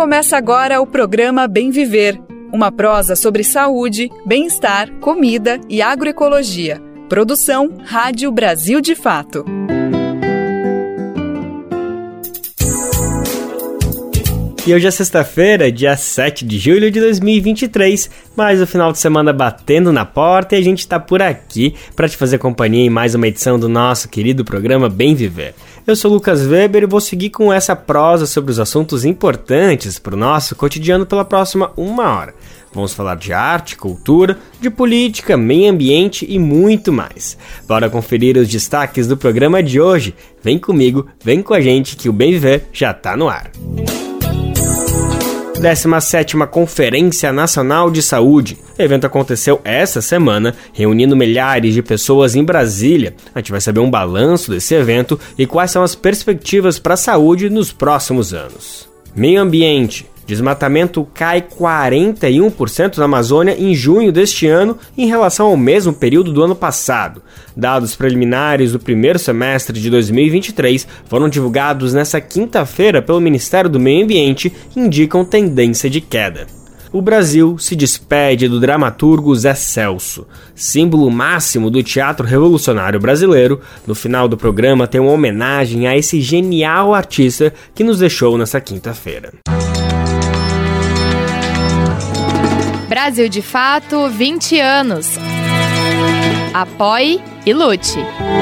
Começa agora o programa Bem Viver, uma prosa sobre saúde, bem-estar, comida e agroecologia. Produção Rádio Brasil de Fato. E hoje é sexta-feira, dia 7 de julho de 2023, mais o final de semana batendo na porta e a gente tá por aqui para te fazer companhia em mais uma edição do nosso querido programa Bem Viver. Eu sou Lucas Weber e vou seguir com essa prosa sobre os assuntos importantes para o nosso cotidiano pela próxima 1 hora. Vamos falar de arte, cultura, de política, meio ambiente e muito mais. Bora conferir os destaques do programa de hoje? Vem comigo, vem com a gente que o Bem Viver já tá no ar. 17ª Conferência Nacional de Saúde. O evento aconteceu essa semana, reunindo milhares de pessoas em Brasília. A gente vai saber um balanço desse evento e quais são as perspectivas para a saúde nos próximos anos. Meio ambiente. Desmatamento cai 41% na Amazônia em junho deste ano em relação ao mesmo período do ano passado. Dados preliminares do primeiro semestre de 2023 foram divulgados nesta quinta-feira pelo Ministério do Meio Ambiente e indicam tendência de queda. O Brasil se despede do dramaturgo Zé Celso, símbolo máximo do teatro revolucionário brasileiro. No final do programa tem uma homenagem a esse genial artista que nos deixou nesta quinta-feira. Brasil de Fato, 20 anos. Apoie e lute.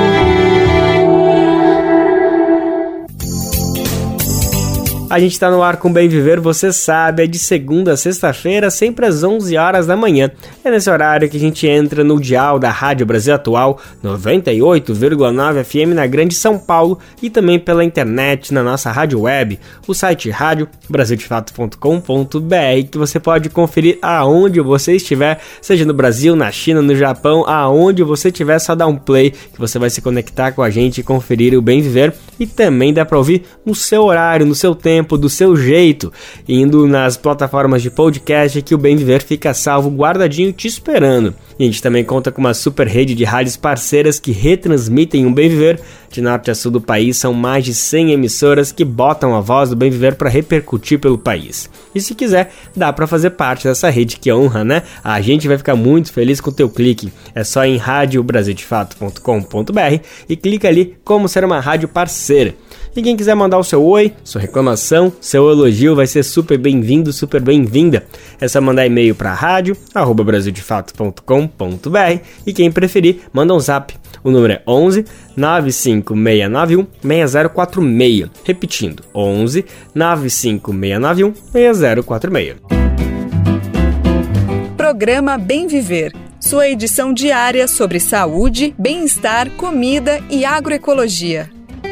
A gente está no ar com Bem Viver, você sabe, é de segunda a sexta-feira, sempre às 11 horas da manhã. É nesse horário que a gente entra no dial da Rádio Brasil Atual, 98,9 FM na Grande São Paulo e também pela internet na nossa rádio web, o site radiobrasildefato.com.br, que você pode conferir aonde você estiver, seja no Brasil, na China, no Japão, aonde você estiver, só dá um play que você vai se conectar com a gente e conferir o Bem Viver. E também dá para ouvir no seu horário, no seu tempo, do seu jeito, indo nas plataformas de podcast que o Bem Viver fica salvo, guardadinho, te esperando. E a gente também conta com uma super rede de rádios parceiras que retransmitem o Bem Viver. De norte a sul do país, são mais de 100 emissoras que botam a voz do Bem Viver para repercutir pelo país. E se quiser, dá para fazer parte dessa rede, que honra, né? A gente vai ficar muito feliz com o teu clique. É só em radiobrasildefato.com.br e clica ali como ser uma rádio parceira. E quem quiser mandar o seu oi, sua reclamação, seu elogio, vai ser super bem-vindo, super bem-vinda. É só mandar e-mail para radio@brasildefato.com.br e quem preferir, manda um zap. O número é 11 95691 6046. Repetindo, 11 95691 6046. Programa Bem Viver, sua edição diária sobre saúde, bem-estar, comida e agroecologia.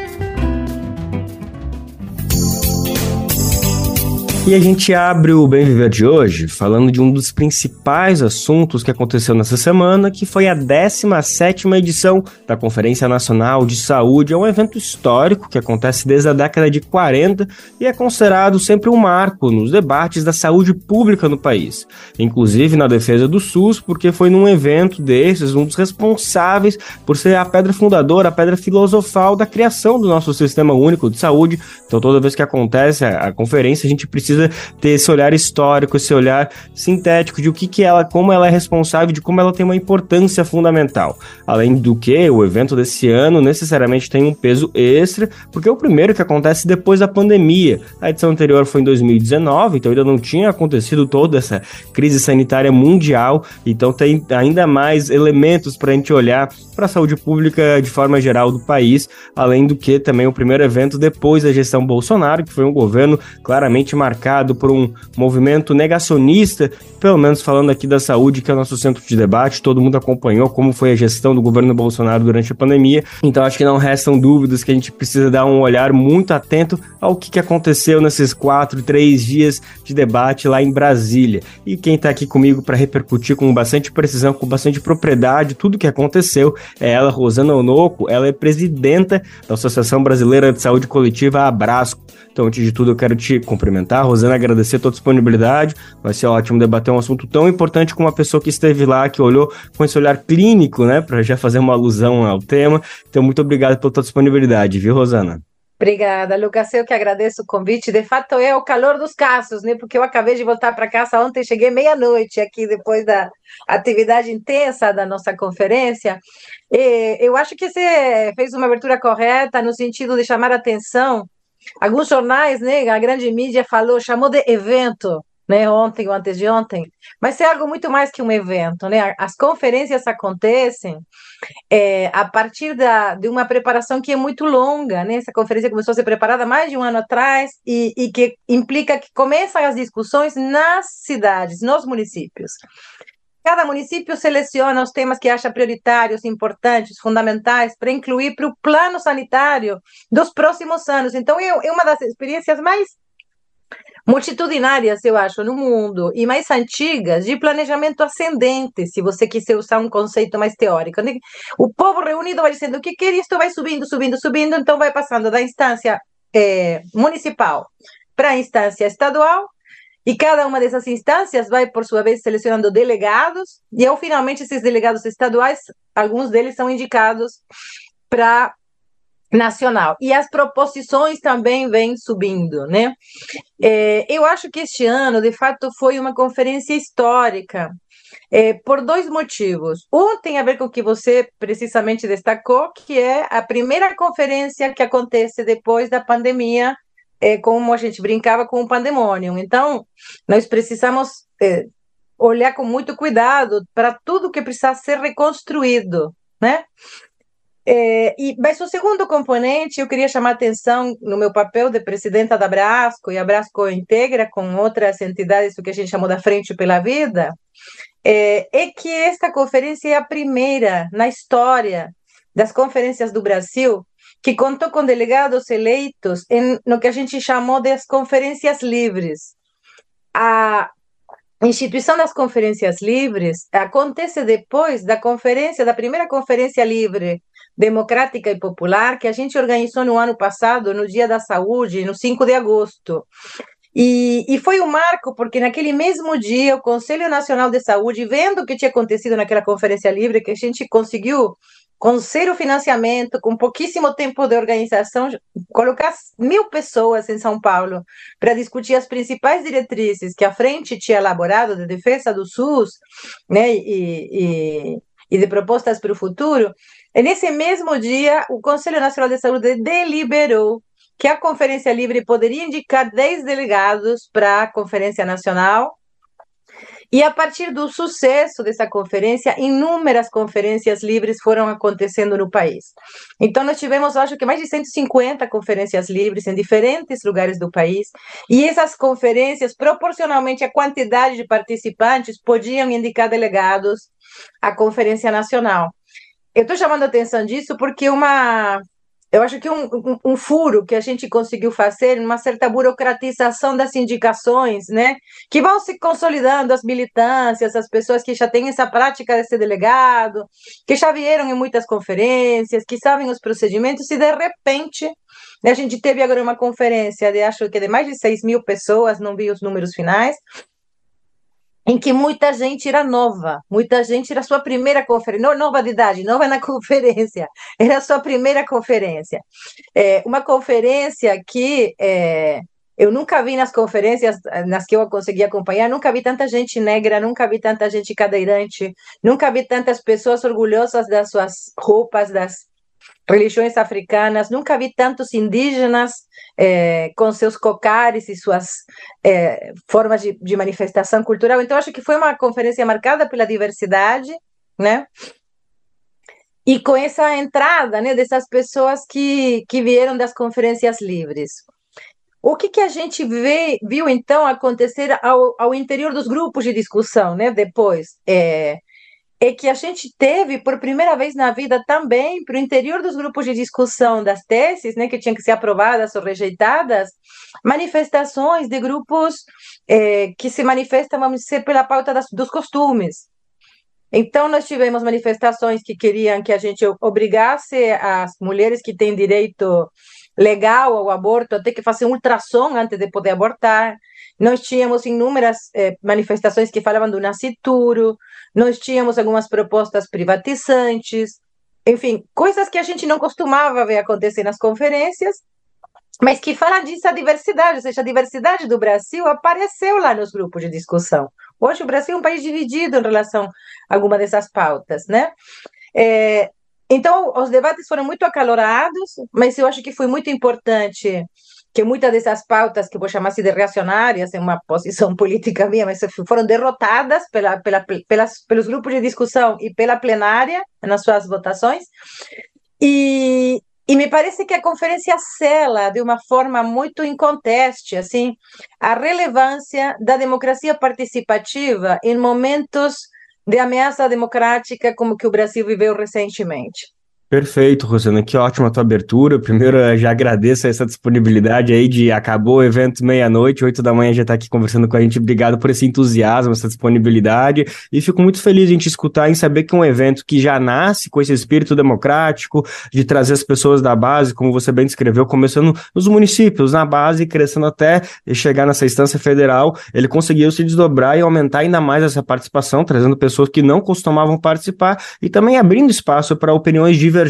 E a gente abre o Bem Viver de hoje falando de um dos principais assuntos que aconteceu nessa semana, que foi a 17ª edição da Conferência Nacional de Saúde. É um evento histórico que acontece desde a década de 40 e é considerado sempre um marco nos debates da saúde pública no país, inclusive na defesa do SUS, porque foi num evento desses um dos responsáveis por ser a pedra fundadora, a pedra filosofal da criação do nosso Sistema Único de Saúde. Então toda vez que acontece a conferência, a gente precisa ter esse olhar histórico, esse olhar sintético de como ela é responsável, de como ela tem uma importância fundamental. Além do que, o evento desse ano necessariamente tem um peso extra, porque é o primeiro que acontece depois da pandemia. A edição anterior foi em 2019, então ainda não tinha acontecido toda essa crise sanitária mundial, então tem ainda mais elementos para a gente olhar para a saúde pública de forma geral do país, além do que também o primeiro evento depois da gestão Bolsonaro, que foi um governo claramente marcado por um movimento negacionista, pelo menos falando aqui da saúde, que é o nosso centro de debate. Todo mundo acompanhou como foi a gestão do governo Bolsonaro durante a pandemia, então acho que não restam dúvidas que a gente precisa dar um olhar muito atento ao que aconteceu nesses 3 dias de debate lá em Brasília. E quem está aqui comigo para repercutir com bastante precisão, com bastante propriedade, tudo o que aconteceu, é ela, Rosana Onoco. Ela é presidenta da Associação Brasileira de Saúde Coletiva, a Abrasco. Então, antes de tudo, eu quero te cumprimentar, Rosana, agradecer a tua disponibilidade. Vai ser ótimo debater um assunto tão importante com uma pessoa que esteve lá, que olhou com esse olhar clínico, né, para já fazer uma alusão ao tema. Então, muito obrigado pela tua disponibilidade, viu, Rosana? Obrigada, Lucas. Eu que agradeço o convite. De fato, é o calor dos casos, né? Porque eu acabei de voltar para casa ontem, cheguei meia-noite aqui depois da atividade intensa da nossa conferência. E eu acho que você fez uma abertura correta no sentido de chamar a atenção. Alguns jornais, né? A grande mídia chamou de evento, né? Ontem ou antes de ontem. Mas é algo muito mais que um evento, né? As conferências acontecem a partir de uma preparação que é muito longa, né? Essa conferência começou a ser preparada há mais de um ano atrás e que implica que começam as discussões nas cidades, nos municípios. Cada município seleciona os temas que acha prioritários, importantes, fundamentais, para incluir para o plano sanitário dos próximos anos. Então, é uma das experiências mais multitudinárias, eu acho, no mundo, e mais antigas, de planejamento ascendente, se você quiser usar um conceito mais teórico. Né? O povo reunido vai dizendo o que quer, isto vai subindo, subindo, subindo, então vai passando da instância municipal para a instância estadual, e cada uma dessas instâncias vai, por sua vez, selecionando delegados, e ao finalmente esses delegados estaduais, alguns deles são indicados para nacional. E as proposições também vêm subindo, né? Eu acho que este ano, de fato, foi uma conferência histórica, por dois motivos. Um tem a ver com o que você precisamente destacou, que é a primeira conferência que acontece depois da pandemia, como a gente brincava com o pandemônio. Então, nós precisamos olhar com muito cuidado para tudo que precisa ser reconstruído, né? Mas o segundo componente, eu queria chamar a atenção no meu papel de presidenta da Abrasco, e a Abrasco integra com outras entidades o que a gente chamou da Frente pela Vida, que esta conferência é a primeira na história das conferências do Brasil que contou com delegados eleitos no que a gente chamou de as conferências livres. A instituição das conferências livres acontece depois da primeira conferência livre, democrática e popular, que a gente organizou no ano passado, no Dia da Saúde, no 5 de agosto. E foi um marco, porque naquele mesmo dia, o Conselho Nacional de Saúde, vendo o que tinha acontecido naquela conferência livre, que a gente conseguiu, com zero financiamento, com pouquíssimo tempo de organização, colocar 1.000 pessoas em São Paulo para discutir as principais diretrizes que a frente tinha elaborado de defesa do SUS, né, e de propostas para o futuro. E nesse mesmo dia, o Conselho Nacional de Saúde deliberou que a Conferência Livre poderia indicar 10 delegados para a Conferência Nacional. E a partir do sucesso dessa conferência, inúmeras conferências livres foram acontecendo no país. Então, nós tivemos, acho que mais de 150 conferências livres em diferentes lugares do país, e essas conferências, proporcionalmente à quantidade de participantes, podiam indicar delegados à Conferência Nacional. Eu estou chamando a atenção disso porque eu acho que um furo que a gente conseguiu fazer, uma certa burocratização das indicações, né? Que vão se consolidando as militâncias, as pessoas que já têm essa prática de ser delegado, que já vieram em muitas conferências, que sabem os procedimentos, e de repente a gente teve agora uma conferência acho que de mais de 6.000 pessoas, não vi os números finais, em que muita gente era nova, muita gente era sua primeira conferência, não nova de idade, nova na conferência, era a sua primeira conferência. Uma conferência que eu nunca vi nas conferências nas que eu consegui acompanhar, nunca vi tanta gente negra, nunca vi tanta gente cadeirante, nunca vi tantas pessoas orgulhosas das suas roupas, das religiões africanas, nunca vi tantos indígenas com seus cocares e suas formas de manifestação cultural. Então, acho que foi uma conferência marcada pela diversidade, né? E com essa entrada, né, dessas pessoas que vieram das conferências livres. O que a gente viu, então, acontecer ao interior dos grupos de discussão, né, depois? Que a gente teve, por primeira vez na vida também, para o interior dos grupos de discussão das teses, né, que tinham que ser aprovadas ou rejeitadas, manifestações de grupos que se manifestam, vamos dizer, pela pauta dos costumes. Então, nós tivemos manifestações que queriam que a gente obrigasse as mulheres que têm direito legal ao aborto a ter que fazer um ultrassom antes de poder abortar. Nós tínhamos inúmeras manifestações que falavam do nascituro, nós tínhamos algumas propostas privatizantes, enfim, coisas que a gente não costumava ver acontecer nas conferências, mas que fala dessa diversidade, ou seja, a diversidade do Brasil apareceu lá nos grupos de discussão. Hoje o Brasil é um país dividido em relação a alguma dessas pautas, né? Então, os debates foram muito acalorados, mas eu acho que foi muito importante que muitas dessas pautas, que eu vou chamar assim de reacionárias, é uma posição política minha, mas foram derrotadas pelos grupos de discussão e pela plenária nas suas votações. E me parece que a conferência sela de uma forma muito inconteste assim, a relevância da democracia participativa em momentos de ameaça democrática como que o Brasil viveu recentemente. Perfeito, Rosana, que ótima a tua abertura. Primeiro, eu já agradeço essa disponibilidade aí de acabou o evento meia-noite, 8 da manhã já está aqui conversando com a gente. Obrigado por esse entusiasmo, essa disponibilidade. E fico muito feliz em te escutar, em saber que é um evento que já nasce com esse espírito democrático, de trazer as pessoas da base, como você bem descreveu, começando nos municípios, na base, crescendo até chegar nessa instância federal. Ele conseguiu se desdobrar e aumentar ainda mais essa participação, trazendo pessoas que não costumavam participar e também abrindo espaço para opiniões divergentes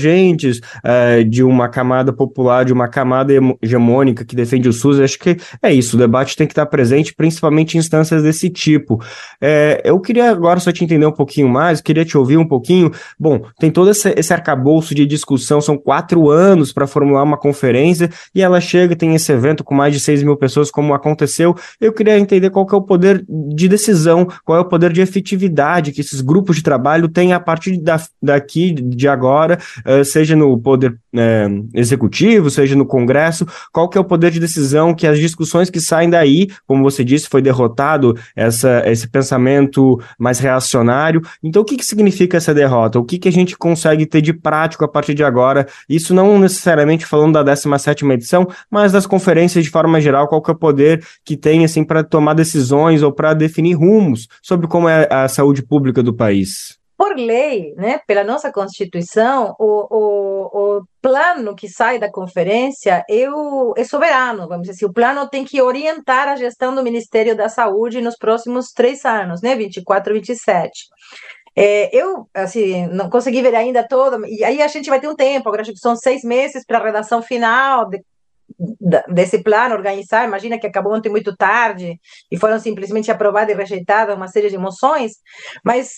de uma camada popular, de uma camada hegemônica que defende o SUS. Acho que é isso, o debate tem que estar presente, principalmente em instâncias desse tipo. Eu queria agora só te entender um pouquinho mais, queria te ouvir um pouquinho. Bom, tem todo esse arcabouço de discussão, são 4 anos para formular uma conferência, e ela chega, tem esse evento com mais de 6 mil pessoas, como aconteceu. Eu queria entender qual que é o poder de decisão, qual é o poder de efetividade que esses grupos de trabalho têm a partir daqui, de agora, seja no poder executivo, seja no Congresso. Qual que é o poder de decisão, que as discussões que saem daí, como você disse, foi derrotado esse pensamento mais reacionário. Então, o que significa essa derrota? O que a gente consegue ter de prático a partir de agora? Isso não necessariamente falando da 17ª edição, mas das conferências de forma geral. Qual que é o poder que tem assim, para tomar decisões ou para definir rumos sobre como é a saúde pública do país? Por lei, né, pela nossa Constituição, o plano que sai da conferência é soberano, vamos dizer assim. O plano tem que orientar a gestão do Ministério da Saúde nos próximos 3 anos, né, 24 e 27. Eu, assim, não consegui ver ainda todo, e aí a gente vai ter um tempo, agora acho que são 6 meses para a redação final desse plano, organizar. Imagina que acabou ontem muito tarde e foram simplesmente aprovadas e rejeitadas uma série de moções, mas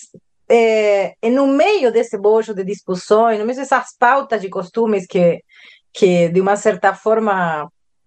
no meio desse bojo de discussões, no meio dessas pautas de costumes que de uma certa forma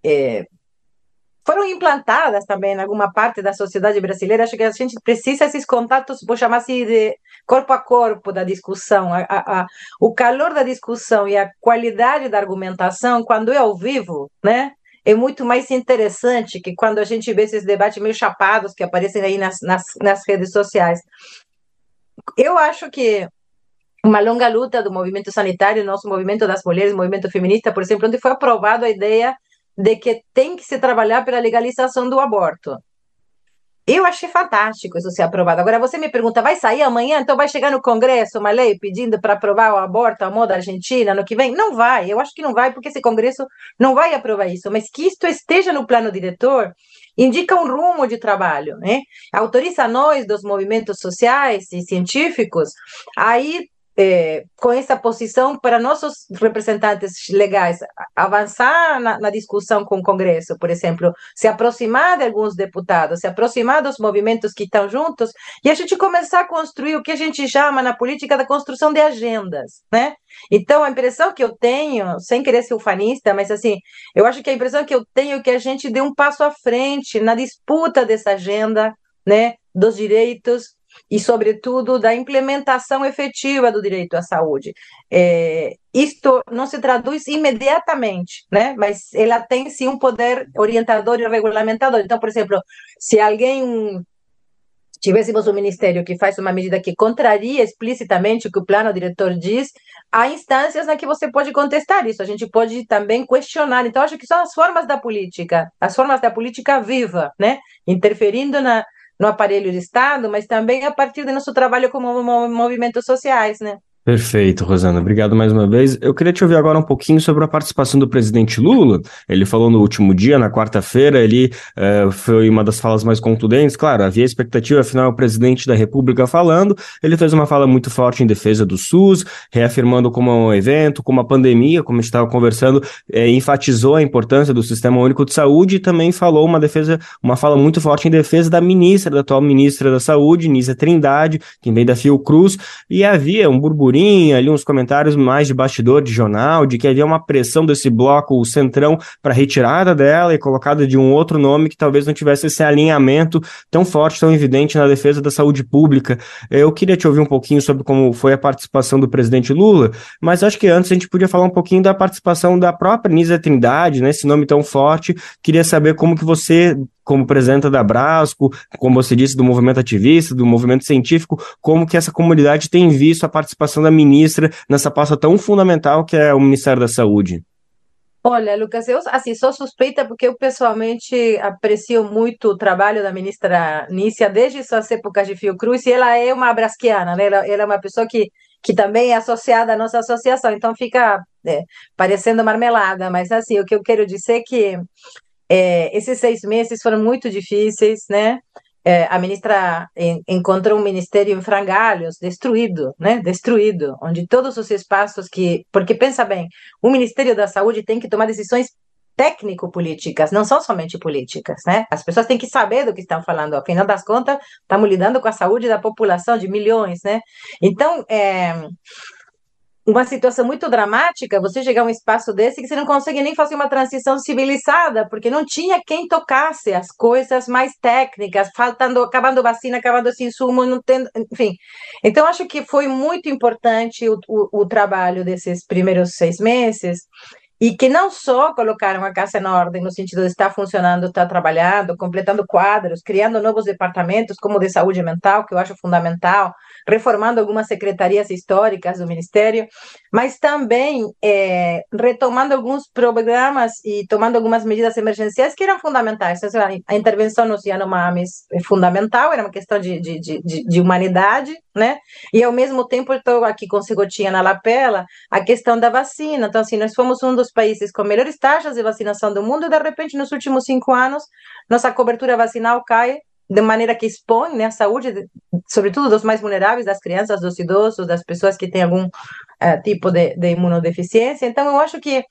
foram implantadas também em alguma parte da sociedade brasileira, acho que a gente precisa desses contatos, vou chamar assim de corpo a corpo da discussão, o calor da discussão e a qualidade da argumentação, quando é ao vivo, né? É muito mais interessante que quando a gente vê esses debates meio chapados que aparecem aí nas redes sociais. Eu acho que uma longa luta do movimento sanitário, nosso movimento das mulheres, o movimento feminista, por exemplo, onde foi aprovado a ideia de que tem que se trabalhar pela legalização do aborto. Eu achei fantástico isso ser aprovado. Agora, você me pergunta, vai sair amanhã? Então vai chegar no Congresso uma lei pedindo para aprovar o aborto à moda argentina no que vem? Não vai, eu acho que não vai, porque esse Congresso não vai aprovar isso. Mas que isto esteja no plano diretor indica um rumo de trabalho, né? Autoriza nós, dos movimentos sociais e científicos, aí com essa posição para nossos representantes legais avançar na discussão com o Congresso, por exemplo, se aproximar de alguns deputados, se aproximar dos movimentos que estão juntos e a gente começar a construir o que a gente chama na política da construção de agendas, né? Então, a impressão que eu tenho, sem querer ser ufanista, mas assim, eu acho que a impressão que eu tenho é que a gente deu um passo à frente na disputa dessa agenda, né, dos direitos e, sobretudo, da implementação efetiva do direito à saúde. Isto não se traduz imediatamente, né? Mas ela tem, sim, um poder orientador e regulamentador. Então, por exemplo, se alguém tivéssemos um ministério que faz uma medida que contraria explicitamente o que o plano diretor diz, há instâncias na que você pode contestar isso, a gente pode também questionar. Então, acho que são as formas da política viva, né? Interferindo no aparelho de Estado, mas também a partir do nosso trabalho como movimentos sociais, né? Perfeito, Rosana. Obrigado mais uma vez. Eu queria te ouvir agora um pouquinho sobre a participação do presidente Lula. Ele falou no último dia, na quarta-feira, foi uma das falas mais contundentes. Claro, havia expectativa, afinal, o presidente da República falando. Ele fez uma fala muito forte em defesa do SUS, reafirmando como é um evento, como a pandemia, como a gente estava conversando, enfatizou a importância do Sistema Único de Saúde e também falou uma fala muito forte em defesa da atual ministra da Saúde, Nízia Trindade, que vem da Fiocruz, e havia um burburinho ali, uns comentários mais de bastidor de jornal, de que havia uma pressão desse bloco, o Centrão, para retirada dela e colocada de um outro nome que talvez não tivesse esse alinhamento tão forte, tão evidente na defesa da saúde pública. Eu queria te ouvir um pouquinho sobre como foi a participação do presidente Lula, mas acho que antes a gente podia falar um pouquinho da participação da própria Nízia Trindade, né, esse nome tão forte. Queria saber como que você, como presidenta da Abrasco, como você disse, do movimento ativista, do movimento científico, como que essa comunidade tem visto a participação da ministra nessa pasta tão fundamental que é o Ministério da Saúde. Olha, Lucas, eu assim, sou suspeita porque eu pessoalmente aprecio muito o trabalho da ministra Nízia desde suas épocas de Fiocruz, e ela é uma brasquiana, né? Ela é uma pessoa que também é associada à nossa associação, então fica parecendo marmelada, mas assim, o que eu quero dizer é que esses 6 meses foram muito difíceis, né? A ministra encontrou um ministério em frangalhos, destruído, né? Destruído, onde todos os espaços porque pensa bem, o Ministério da Saúde tem que tomar decisões técnico-políticas, não são somente políticas, né? As pessoas têm que saber do que estão falando, afinal das contas, estamos lidando com a saúde da população de milhões, né? Então, uma situação muito dramática, você chegar a um espaço desse que você não consegue nem fazer uma transição civilizada, porque não tinha quem tocasse as coisas mais técnicas, acabando vacina, acabando esse insumo, não tendo, enfim. Então, acho que foi muito importante o trabalho desses primeiros 6 meses, e que não só colocaram a casa em ordem, no sentido de estar funcionando, estar trabalhando, completando quadros, criando novos departamentos, como o de saúde mental, que eu acho fundamental, reformando algumas secretarias históricas do Ministério, mas também retomando alguns programas e tomando algumas medidas emergenciais que eram fundamentais. A intervenção nos Yanomamis é fundamental, era uma questão de humanidade, né? E, ao mesmo tempo, eu estou aqui com Segotinha na lapela, a questão da vacina. Então, assim, nós fomos um dos países com melhores taxas de vacinação do mundo e, de repente, nos últimos 5 anos, nossa cobertura vacinal cai de maneira que expõe, né, a saúde, sobretudo dos mais vulneráveis, das crianças, dos idosos, das pessoas que têm algum tipo de imunodeficiência. Então, eu acho que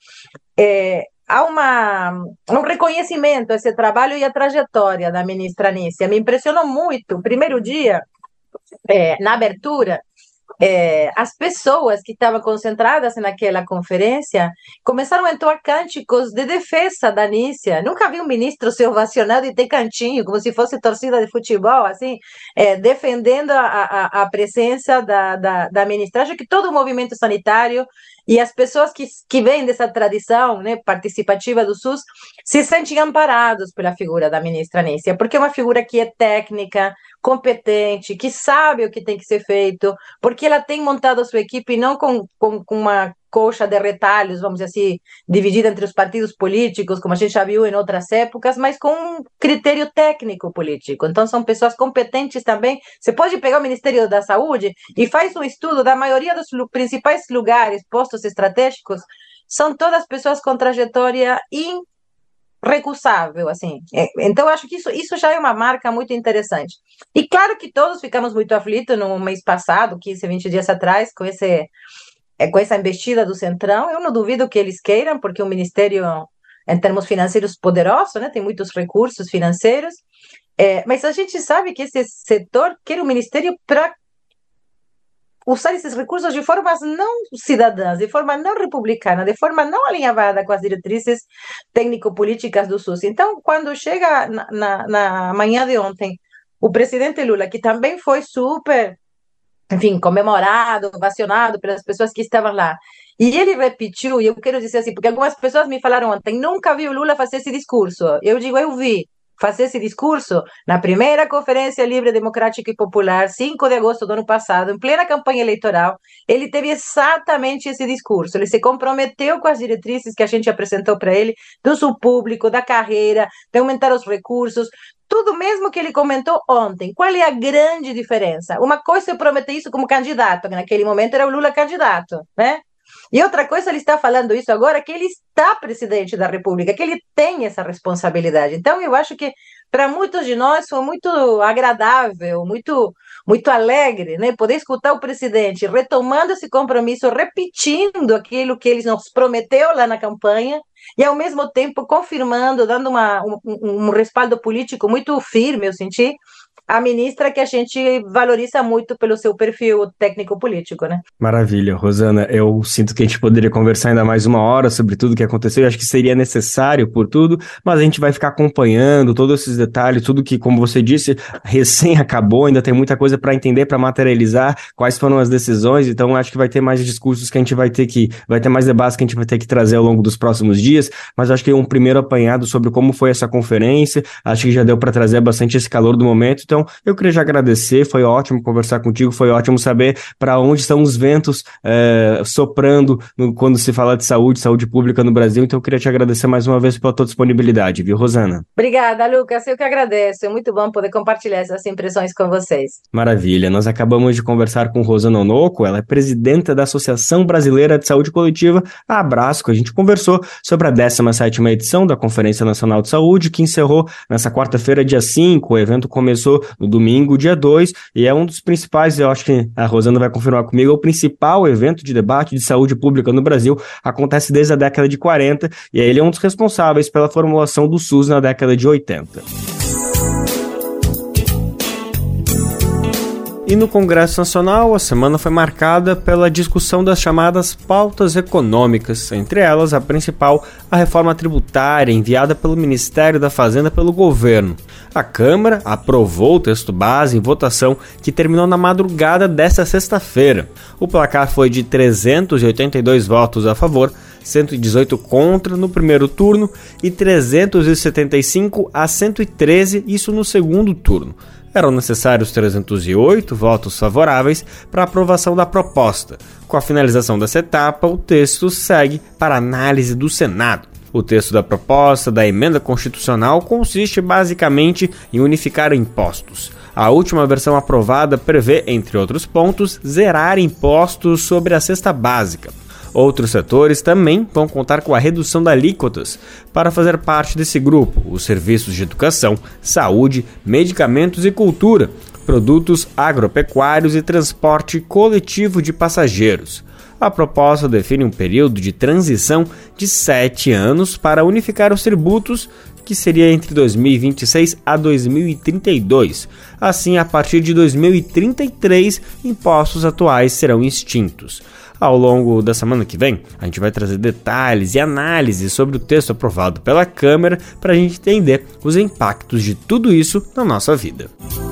há um reconhecimento a esse trabalho e a trajetória da ministra Nízia. Me impressionou muito, o primeiro dia, na abertura, as pessoas que estavam concentradas naquela conferência começaram a entoar cânticos de defesa da Nízia. Nunca vi um ministro ser ovacionado e ter cantinho, como se fosse torcida de futebol, assim, defendendo a presença da ministra. Acho que todo o movimento sanitário e as pessoas que vêm dessa tradição, né, participativa do SUS se sentem amparados pela figura da ministra Nízia, porque é uma figura que é técnica, competente, que sabe o que tem que ser feito, porque ela tem montado a sua equipe não com uma coxa de retalhos, vamos dizer assim, dividida entre os partidos políticos, como a gente já viu em outras épocas, mas com um critério técnico político. Então, são pessoas competentes também. Você pode pegar o Ministério da Saúde e faz um estudo da maioria dos principais lugares, postos estratégicos, são todas pessoas com trajetória recusável, assim. Então, eu acho que isso já é uma marca muito interessante. E claro que todos ficamos muito aflitos no mês passado, 15, 20 dias atrás, com essa investida do Centrão. Eu não duvido que eles queiram, porque o Ministério, em termos financeiros, poderoso, né, tem muitos recursos financeiros, mas a gente sabe que esse setor quer o Ministério para usar esses recursos de formas não cidadãs, de forma não republicana, de forma não alinhavada com as diretrizes técnico-políticas do SUS. Então, quando chega na manhã de ontem, o presidente Lula, que também foi super, enfim, comemorado, ovacionado pelas pessoas que estavam lá, e ele repetiu, e eu quero dizer assim, porque algumas pessoas me falaram ontem, nunca vi o Lula fazer esse discurso. Eu digo, eu vi. fazer esse discurso na primeira Conferência Livre, Democrática e Popular, 5 de agosto do ano passado, em plena campanha eleitoral. Ele teve exatamente esse discurso. Ele se comprometeu com as diretrizes que a gente apresentou para ele, do uso público, da carreira, de aumentar os recursos, tudo mesmo que ele comentou ontem. Qual é a grande diferença? Uma coisa é prometer isso como candidato, que naquele momento era o Lula candidato, né? E outra coisa, ele está falando isso agora, que ele está presidente da República, que ele tem essa responsabilidade. Então, eu acho que para muitos de nós foi muito agradável, muito alegre, né? Poder escutar o presidente retomando esse compromisso, repetindo aquilo que ele nos prometeu lá na campanha, e ao mesmo tempo confirmando, dando um respaldo político muito firme, eu senti, a ministra, que a gente valoriza muito pelo seu perfil técnico-político, né? Maravilha, Rosana. Eu sinto que a gente poderia conversar ainda mais 1 hora sobre tudo que aconteceu. Eu acho que seria necessário por tudo, mas a gente vai ficar acompanhando todos esses detalhes, tudo que, como você disse, recém acabou, ainda tem muita coisa para entender, para materializar, quais foram as decisões. Então, acho que vai ter mais discursos que a gente vai ter mais debates que a gente vai ter que trazer ao longo dos próximos dias, mas acho que um primeiro apanhado sobre como foi essa conferência, acho que já deu para trazer bastante esse calor do momento. Então, eu queria já agradecer, foi ótimo conversar contigo, foi ótimo saber para onde estão os ventos soprando quando se fala de saúde pública no Brasil. Então, eu queria te agradecer mais uma vez pela tua disponibilidade, viu, Rosana? Obrigada, Lucas, eu que agradeço, é muito bom poder compartilhar essas impressões com vocês. Maravilha, nós acabamos de conversar com Rosana Onoco, ela é presidenta da Associação Brasileira de Saúde Coletiva, a Abrasco. A gente conversou sobre a 17ª edição da Conferência Nacional de Saúde, que encerrou nessa quarta-feira, dia 5, o evento começou no domingo, dia 2, e é um dos principais, eu acho que a Rosana vai confirmar comigo, é o principal evento de debate de saúde pública no Brasil, acontece desde a década de 40, e ele é um dos responsáveis pela formulação do SUS na década de 80. E no Congresso Nacional, a semana foi marcada pela discussão das chamadas pautas econômicas, entre elas a principal, a reforma tributária enviada pelo Ministério da Fazenda pelo governo. A Câmara aprovou o texto base em votação que terminou na madrugada desta sexta-feira. O placar foi de 382 votos a favor, 118 contra no primeiro turno e 375 a 113, isso no segundo turno. Eram necessários 308 votos favoráveis para a aprovação da proposta. Com a finalização dessa etapa, o texto segue para análise do Senado. O texto da proposta da emenda constitucional consiste basicamente em unificar impostos. A última versão aprovada prevê, entre outros pontos, zerar impostos sobre a cesta básica. Outros setores também vão contar com a redução de alíquotas para fazer parte desse grupo: os serviços de educação, saúde, medicamentos e cultura, produtos agropecuários e transporte coletivo de passageiros. A proposta define um período de transição de 7 anos para unificar os tributos, que seria entre 2026 a 2032. Assim, a partir de 2033, impostos atuais serão extintos. Ao longo da semana que vem, a gente vai trazer detalhes e análises sobre o texto aprovado pela Câmara para a gente entender os impactos de tudo isso na nossa vida.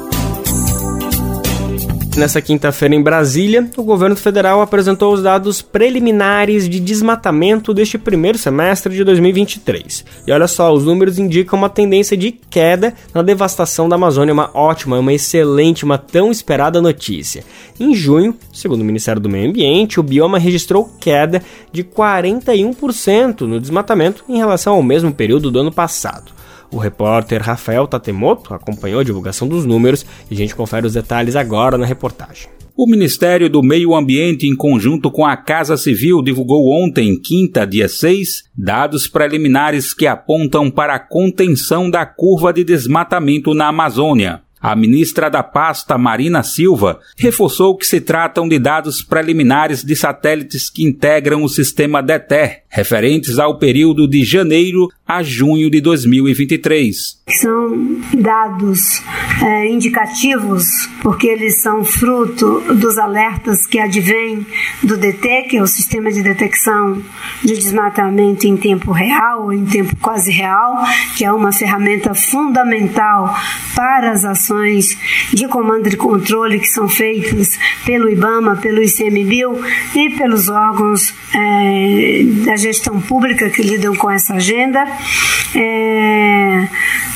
Nessa quinta-feira em Brasília, o governo federal apresentou os dados preliminares de desmatamento deste primeiro semestre de 2023. E olha só, os números indicam uma tendência de queda na devastação da Amazônia. Uma ótima, uma excelente, uma tão esperada notícia. Em junho, segundo o Ministério do Meio Ambiente, o bioma registrou queda de 41% no desmatamento em relação ao mesmo período do ano passado. O repórter Rafael Tatemoto acompanhou a divulgação dos números e a gente confere os detalhes agora na reportagem. O Ministério do Meio Ambiente, em conjunto com a Casa Civil, divulgou ontem, quinta, dia 6, dados preliminares que apontam para a contenção da curva de desmatamento na Amazônia. A ministra da pasta, Marina Silva, reforçou que se tratam de dados preliminares de satélites que integram o sistema DETER, referentes ao período de janeiro a junho de 2023. São dados indicativos, porque eles são fruto dos alertas que advêm do DETER, que é o Sistema de Detecção de Desmatamento em Tempo Real, em tempo quase real, que é uma ferramenta fundamental para as ações de comando e controle que são feitas pelo IBAMA, pelo ICMBio e pelos órgãos da gestão pública que lidam com essa agenda.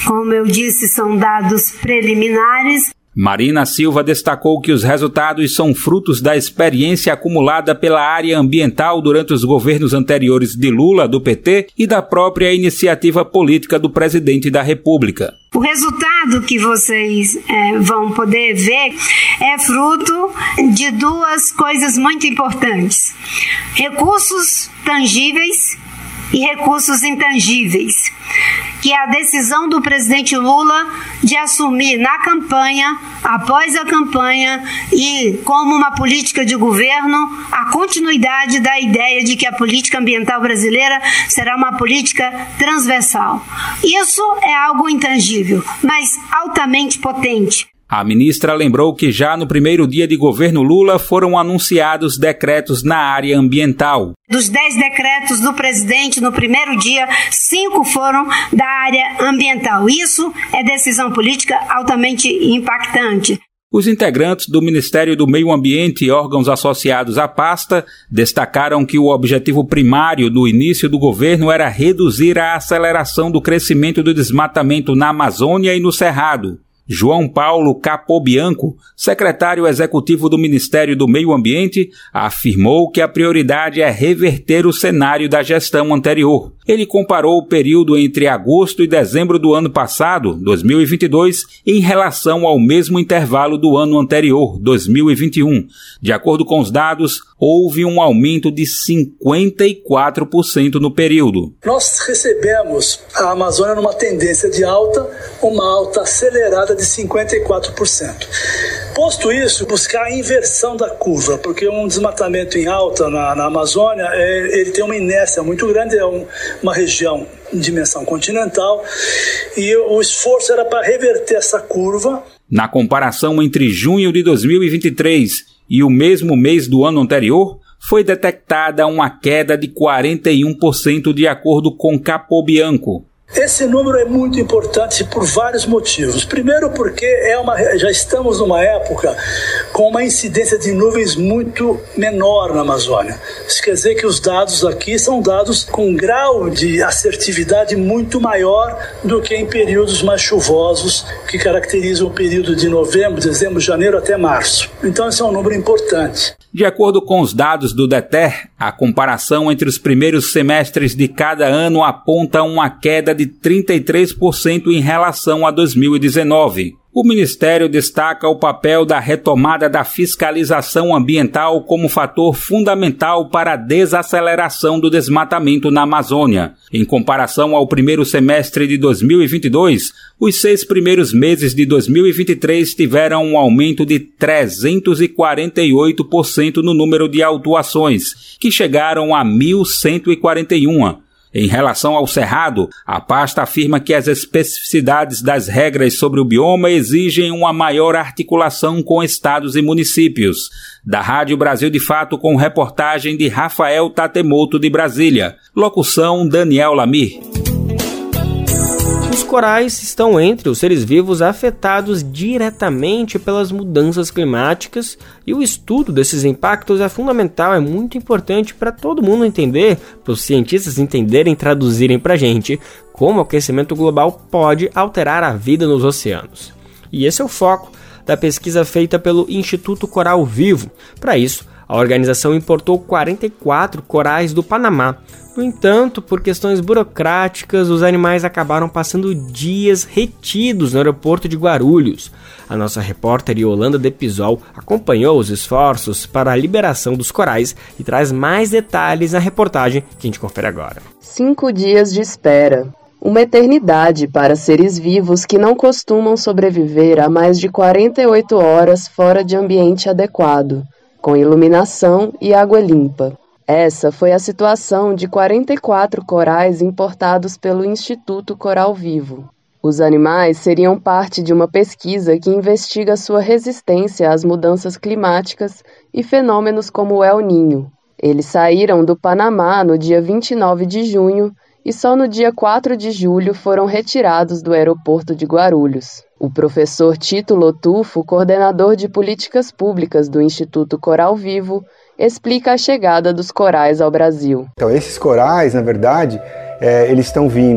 Como eu disse, são dados preliminares. Marina Silva destacou que os resultados são frutos da experiência acumulada pela área ambiental durante os governos anteriores de Lula, do PT, e da própria iniciativa política do presidente da República. O resultado que vocês vão poder ver é fruto de duas coisas muito importantes: recursos tangíveis e recursos intangíveis, que é a decisão do presidente Lula de assumir na campanha, após a campanha e como uma política de governo, a continuidade da ideia de que a política ambiental brasileira será uma política transversal. Isso é algo intangível, mas altamente potente. A ministra lembrou que já no primeiro dia de governo Lula foram anunciados decretos na área ambiental. Dos 10 decretos do presidente, no primeiro dia, 5 foram da área ambiental. Isso é decisão política altamente impactante. Os integrantes do Ministério do Meio Ambiente e órgãos associados à pasta destacaram que o objetivo primário do início do governo era reduzir a aceleração do crescimento do desmatamento na Amazônia e no Cerrado. João Paulo Capobianco, secretário executivo do Ministério do Meio Ambiente, afirmou que a prioridade é reverter o cenário da gestão anterior. Ele comparou o período entre agosto e dezembro do ano passado, 2022, em relação ao mesmo intervalo do ano anterior, 2021. De acordo com os dados, houve um aumento de 54% no período. Nós recebemos a Amazônia numa tendência de alta, uma alta acelerada de 54%. Posto isso, buscar a inversão da curva, porque um desmatamento em alta na Amazônia, ele tem uma inércia muito grande, é uma região em dimensão continental, e o esforço era para reverter essa curva. Na comparação entre junho de 2023 e o mesmo mês do ano anterior, foi detectada uma queda de 41% de acordo com Capobianco. Esse número é muito importante por vários motivos. Primeiro porque já estamos numa época com uma incidência de nuvens muito menor na Amazônia. Isso quer dizer que os dados aqui são dados com um grau de assertividade muito maior do que em períodos mais chuvosos que caracterizam o período de novembro, dezembro, janeiro até março. Então esse é um número importante. De acordo com os dados do DETER, a comparação entre os primeiros semestres de cada ano aponta uma queda de 33% em relação a 2019. O Ministério destaca o papel da retomada da fiscalização ambiental como fator fundamental para a desaceleração do desmatamento na Amazônia. Em comparação ao primeiro semestre de 2022, os 6 primeiros meses de 2023 tiveram um aumento de 348% no número de autuações, que chegaram a 1.141. Em relação ao Cerrado, a pasta afirma que as especificidades das regras sobre o bioma exigem uma maior articulação com estados e municípios. Da Rádio Brasil de Fato, com reportagem de Rafael Tatemoto de Brasília. Locução Daniel Lamir. Os corais estão entre os seres vivos afetados diretamente pelas mudanças climáticas e o estudo desses impactos é fundamental, é muito importante para todo mundo entender, para os cientistas entenderem e traduzirem para a gente como o aquecimento global pode alterar a vida nos oceanos. E esse é o foco da pesquisa feita pelo Instituto Coral Vivo. Para isso, a organização importou 44 corais do Panamá. No entanto, por questões burocráticas, os animais acabaram passando dias retidos no aeroporto de Guarulhos. A nossa repórter Yolanda Depisol acompanhou os esforços para a liberação dos corais e traz mais detalhes na reportagem que a gente confere agora. 5 dias de espera. Uma eternidade para seres vivos que não costumam sobreviver a mais de 48 horas fora de ambiente adequado, com iluminação e água limpa. Essa foi a situação de 44 corais importados pelo Instituto Coral Vivo. Os animais seriam parte de uma pesquisa que investiga sua resistência às mudanças climáticas e fenômenos como o El Niño. Eles saíram do Panamá no dia 29 de junho e só no dia 4 de julho foram retirados do aeroporto de Guarulhos. O professor Tito Lotufo, coordenador de políticas públicas do Instituto Coral Vivo, explica a chegada dos corais ao Brasil. Então, esses corais, na verdade, eles estão vindo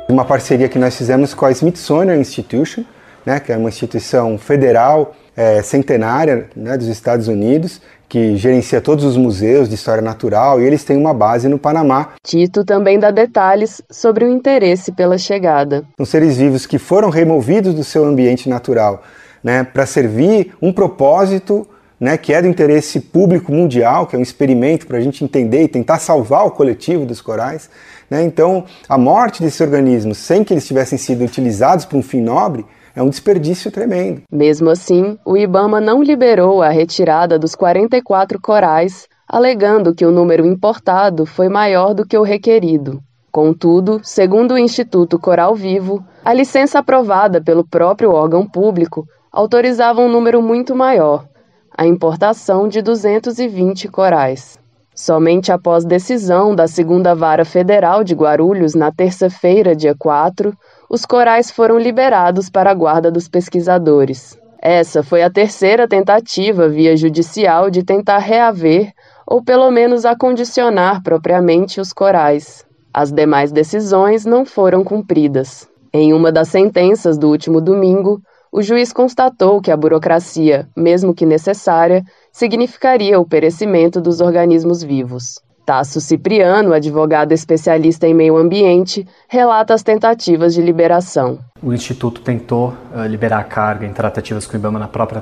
Uma parceria que nós fizemos com a Smithsonian Institution, né, que é uma instituição federal centenária, né, dos Estados Unidos, que gerencia todos os museus de história natural, e eles têm uma base no Panamá. Tito também dá detalhes sobre o interesse pela chegada. São seres vivos que foram removidos do seu ambiente natural, né, para servir um propósito, né, que é do interesse público mundial, que é um experimento para a gente entender e tentar salvar o coletivo dos corais. Né? Então, a morte desses organismos, sem que eles tivessem sido utilizados para um fim nobre, é um desperdício tremendo. Mesmo assim, o IBAMA não liberou a retirada dos 44 corais, alegando que o número importado foi maior do que o requerido. Contudo, segundo o Instituto Coral Vivo, a licença aprovada pelo próprio órgão público autorizava um número muito maior, a importação de 220 corais. Somente após decisão da 2ª Vara Federal de Guarulhos, na terça-feira, dia 4, os corais foram liberados para a guarda dos pesquisadores. Essa foi a terceira tentativa via judicial de tentar reaver ou pelo menos acondicionar propriamente os corais. As demais decisões não foram cumpridas. Em uma das sentenças do último domingo, o juiz constatou que a burocracia, mesmo que necessária, significaria o perecimento dos organismos vivos. Tasso Cipriano, advogado especialista em meio ambiente, relata as tentativas de liberação. O Instituto tentou liberar a carga em tratativas com o IBAMA na própria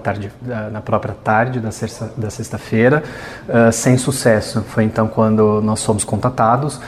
tarde da sexta-feira, sem sucesso. Foi então quando nós fomos contatados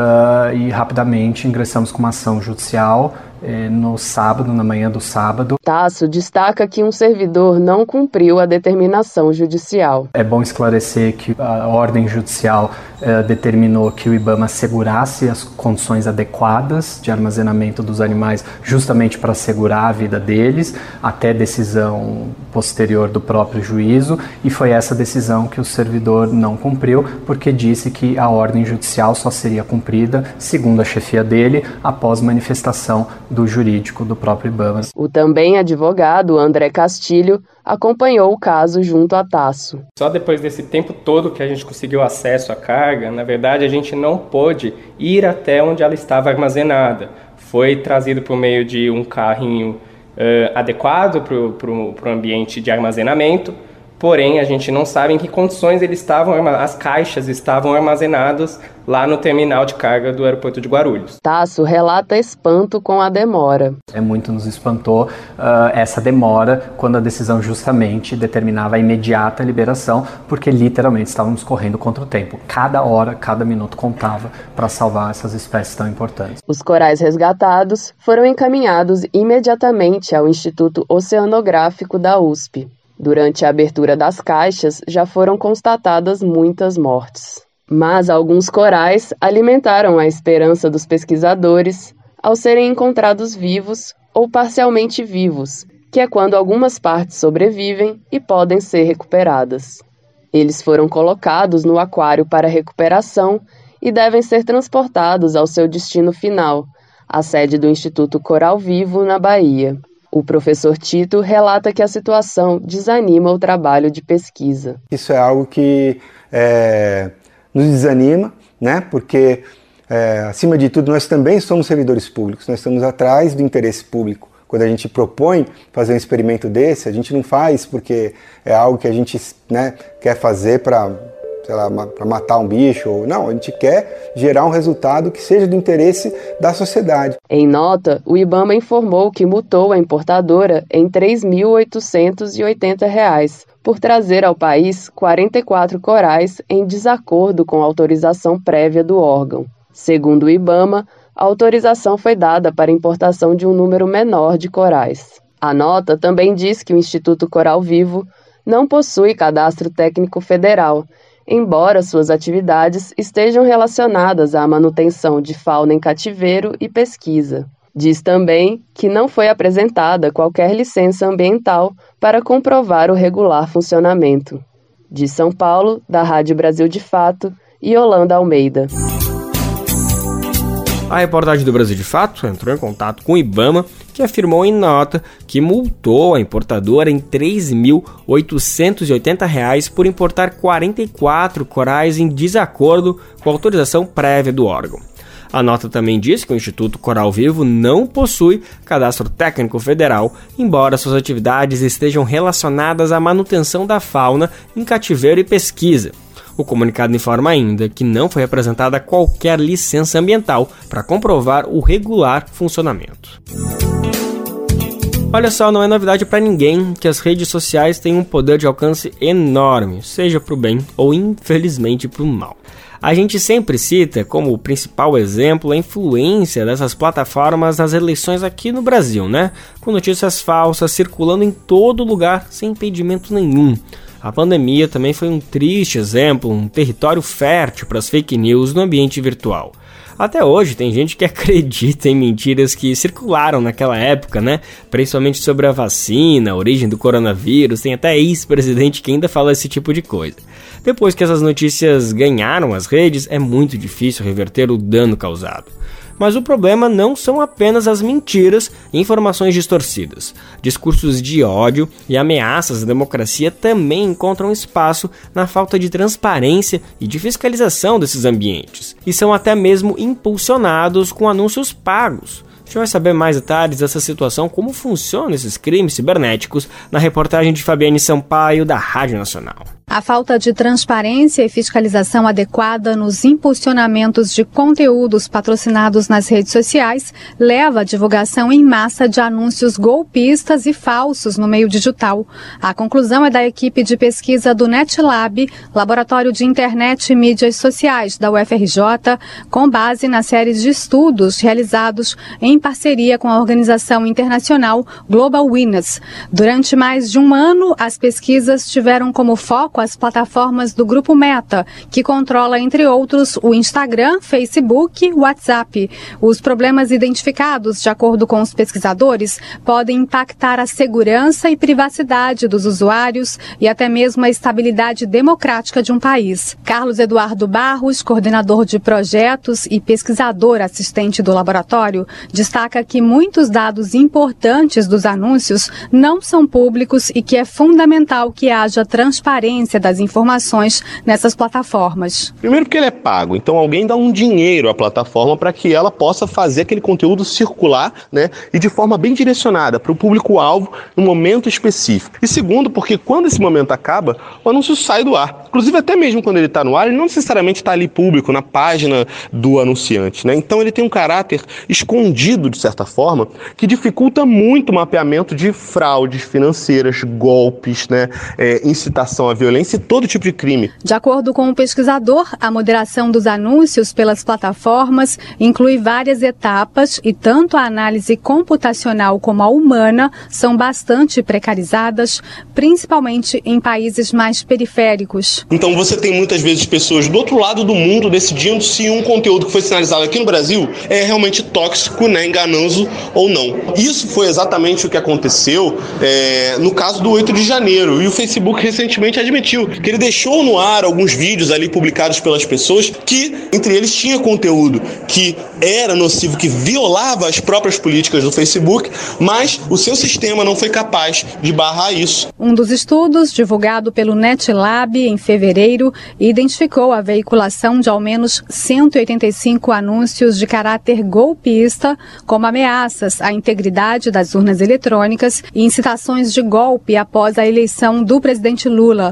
e rapidamente ingressamos com uma ação judicial no sábado, na manhã do sábado. Tasso destaca que um servidor não cumpriu a determinação judicial. É bom esclarecer que a ordem judicial determinou que o IBAMA assegurasse as condições adequadas de armazenamento dos animais, justamente para assegurar a vida deles, até decisão posterior do próprio juízo, e foi essa decisão que o servidor não cumpriu, porque disse que a ordem judicial só seria cumprida, segundo a chefia dele, após manifestação do jurídico do próprio IBAMA. O também advogado André Castilho acompanhou o caso junto a Tasso. Só depois desse tempo todo que a gente conseguiu acesso à carga, na verdade a gente não pôde ir até onde ela estava armazenada. Foi trazido por meio de um carrinho adequado para o ambiente de armazenamento, porém a gente não sabe em que condições as caixas estavam armazenadas lá no terminal de carga do aeroporto de Guarulhos. Tasso relata espanto com a demora. Muito nos espantou essa demora quando a decisão justamente determinava a imediata liberação, porque literalmente estávamos correndo contra o tempo. Cada hora, cada minuto contava para salvar essas espécies tão importantes. Os corais resgatados foram encaminhados imediatamente ao Instituto Oceanográfico da USP. Durante a abertura das caixas, já foram constatadas muitas mortes. Mas alguns corais alimentaram a esperança dos pesquisadores ao serem encontrados vivos ou parcialmente vivos, que é quando algumas partes sobrevivem e podem ser recuperadas. Eles foram colocados no aquário para recuperação e devem ser transportados ao seu destino final, a sede do Instituto Coral Vivo, na Bahia. O professor Tito relata que a situação desanima o trabalho de pesquisa. Isso é algo que nos desanima, né? Porque, acima de tudo, nós também somos servidores públicos, nós estamos atrás do interesse público. Quando a gente propõe fazer um experimento desse, a gente não faz porque é algo que a gente, né, quer fazer para matar um bicho. Não, a gente quer gerar um resultado que seja do interesse da sociedade. Em nota, o IBAMA informou que multou a importadora em R$ 3.880 por trazer ao país 44 corais em desacordo com a autorização prévia do órgão. Segundo o IBAMA, a autorização foi dada para a importação de um número menor de corais. A nota também diz que o Instituto Coral Vivo não possui cadastro técnico federal, embora suas atividades estejam relacionadas à manutenção de fauna em cativeiro e pesquisa. Diz também que não foi apresentada qualquer licença ambiental para comprovar o regular funcionamento. De São Paulo, da Rádio Brasil de Fato, Yolanda Almeida. A reportagem do Brasil de Fato entrou em contato com o IBAMA, que afirmou em nota que multou a importadora em R$ 3.880 por importar 44 corais em desacordo com a autorização prévia do órgão. A nota também diz que o Instituto Coral Vivo não possui cadastro técnico federal, embora suas atividades estejam relacionadas à manutenção da fauna em cativeiro e pesquisa. O comunicado informa ainda que não foi apresentada qualquer licença ambiental para comprovar o regular funcionamento. Olha só, não é novidade para ninguém que as redes sociais têm um poder de alcance enorme, seja para o bem ou infelizmente para o mal. A gente sempre cita como principal exemplo a influência dessas plataformas nas eleições aqui no Brasil, né? Com notícias falsas circulando em todo lugar sem impedimento nenhum. A pandemia também foi um triste exemplo, um território fértil para as fake news no ambiente virtual. Até hoje tem gente que acredita em mentiras que circularam naquela época, né? Principalmente sobre a vacina, a origem do coronavírus, tem até ex-presidente que ainda fala esse tipo de coisa. Depois que essas notícias ganharam as redes, é muito difícil reverter o dano causado. Mas o problema não são apenas as mentiras e informações distorcidas. Discursos de ódio e ameaças à democracia também encontram espaço na falta de transparência e de fiscalização desses ambientes, e são até mesmo impulsionados com anúncios pagos. A gente vai saber mais detalhes dessa situação, como funcionam esses crimes cibernéticos, na reportagem de Fabiane Sampaio, da Rádio Nacional. A falta de transparência e fiscalização adequada nos impulsionamentos de conteúdos patrocinados nas redes sociais leva à divulgação em massa de anúncios golpistas e falsos no meio digital. A conclusão é da equipe de pesquisa do NetLab, Laboratório de Internet e Mídias Sociais da UFRJ, com base na série de estudos realizados em parceria com a organização internacional Global Witness. Durante mais de um ano, as pesquisas tiveram como foco as plataformas do Grupo Meta, que controla, entre outros, o Instagram, Facebook e WhatsApp. Os problemas identificados, de acordo com os pesquisadores, podem impactar a segurança e privacidade dos usuários e até mesmo a estabilidade democrática de um país. Carlos Eduardo Barros, coordenador de projetos e pesquisador assistente do laboratório, destaca que muitos dados importantes dos anúncios não são públicos e que é fundamental que haja transparência das informações nessas plataformas. Primeiro porque ele é pago, então alguém dá um dinheiro à plataforma para que ela possa fazer aquele conteúdo circular, né, e de forma bem direcionada para o público-alvo no momento específico. E segundo, porque quando esse momento acaba, o anúncio sai do ar. Inclusive, até mesmo quando ele está no ar, ele não necessariamente está ali público, na página do anunciante, né? Então ele tem um caráter escondido, de certa forma, que dificulta muito o mapeamento de fraudes financeiras, golpes, né, incitação à violência e todo tipo de crime. De acordo com o pesquisador, a moderação dos anúncios pelas plataformas inclui várias etapas e tanto a análise computacional como a humana são bastante precarizadas, principalmente em países mais periféricos. Então você tem muitas vezes pessoas do outro lado do mundo decidindo se um conteúdo que foi sinalizado aqui no Brasil é realmente tóxico, né, enganoso ou não. Isso foi exatamente o que aconteceu no caso do 8 de janeiro, e o Facebook recentemente admitiu que ele deixou no ar alguns vídeos ali publicados pelas pessoas que, entre eles, tinha conteúdo que era nocivo, que violava as próprias políticas do Facebook, mas o seu sistema não foi capaz de barrar isso. Um dos estudos, divulgado pelo NetLab em fevereiro, identificou a veiculação de ao menos 185 anúncios de caráter golpista, como ameaças à integridade das urnas eletrônicas e incitações de golpe após a eleição do presidente Lula.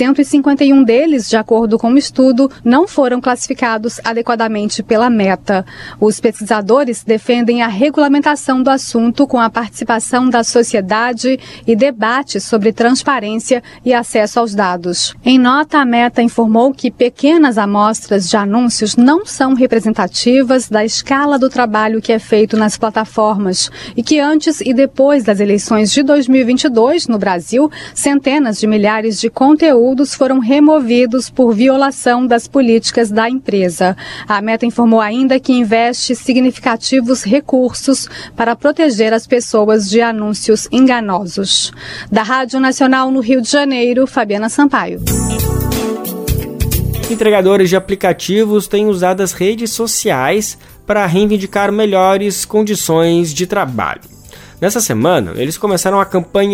151 deles, de acordo com o estudo, não foram classificados adequadamente pela Meta. Os pesquisadores defendem a regulamentação do assunto com a participação da sociedade e debates sobre transparência e acesso aos dados. Em nota, a Meta informou que pequenas amostras de anúncios não são representativas da escala do trabalho que é feito nas plataformas e que antes e depois das eleições de 2022, no Brasil, centenas de milhares de conteúdos foram removidos por violação das políticas da empresa. A Meta informou ainda que investe significativos recursos para proteger as pessoas de anúncios enganosos. Da Rádio Nacional no Rio de Janeiro, Fabiana Sampaio. Entregadores de aplicativos têm usado as redes sociais para reivindicar melhores condições de trabalho. Nessa semana, eles começaram a campanha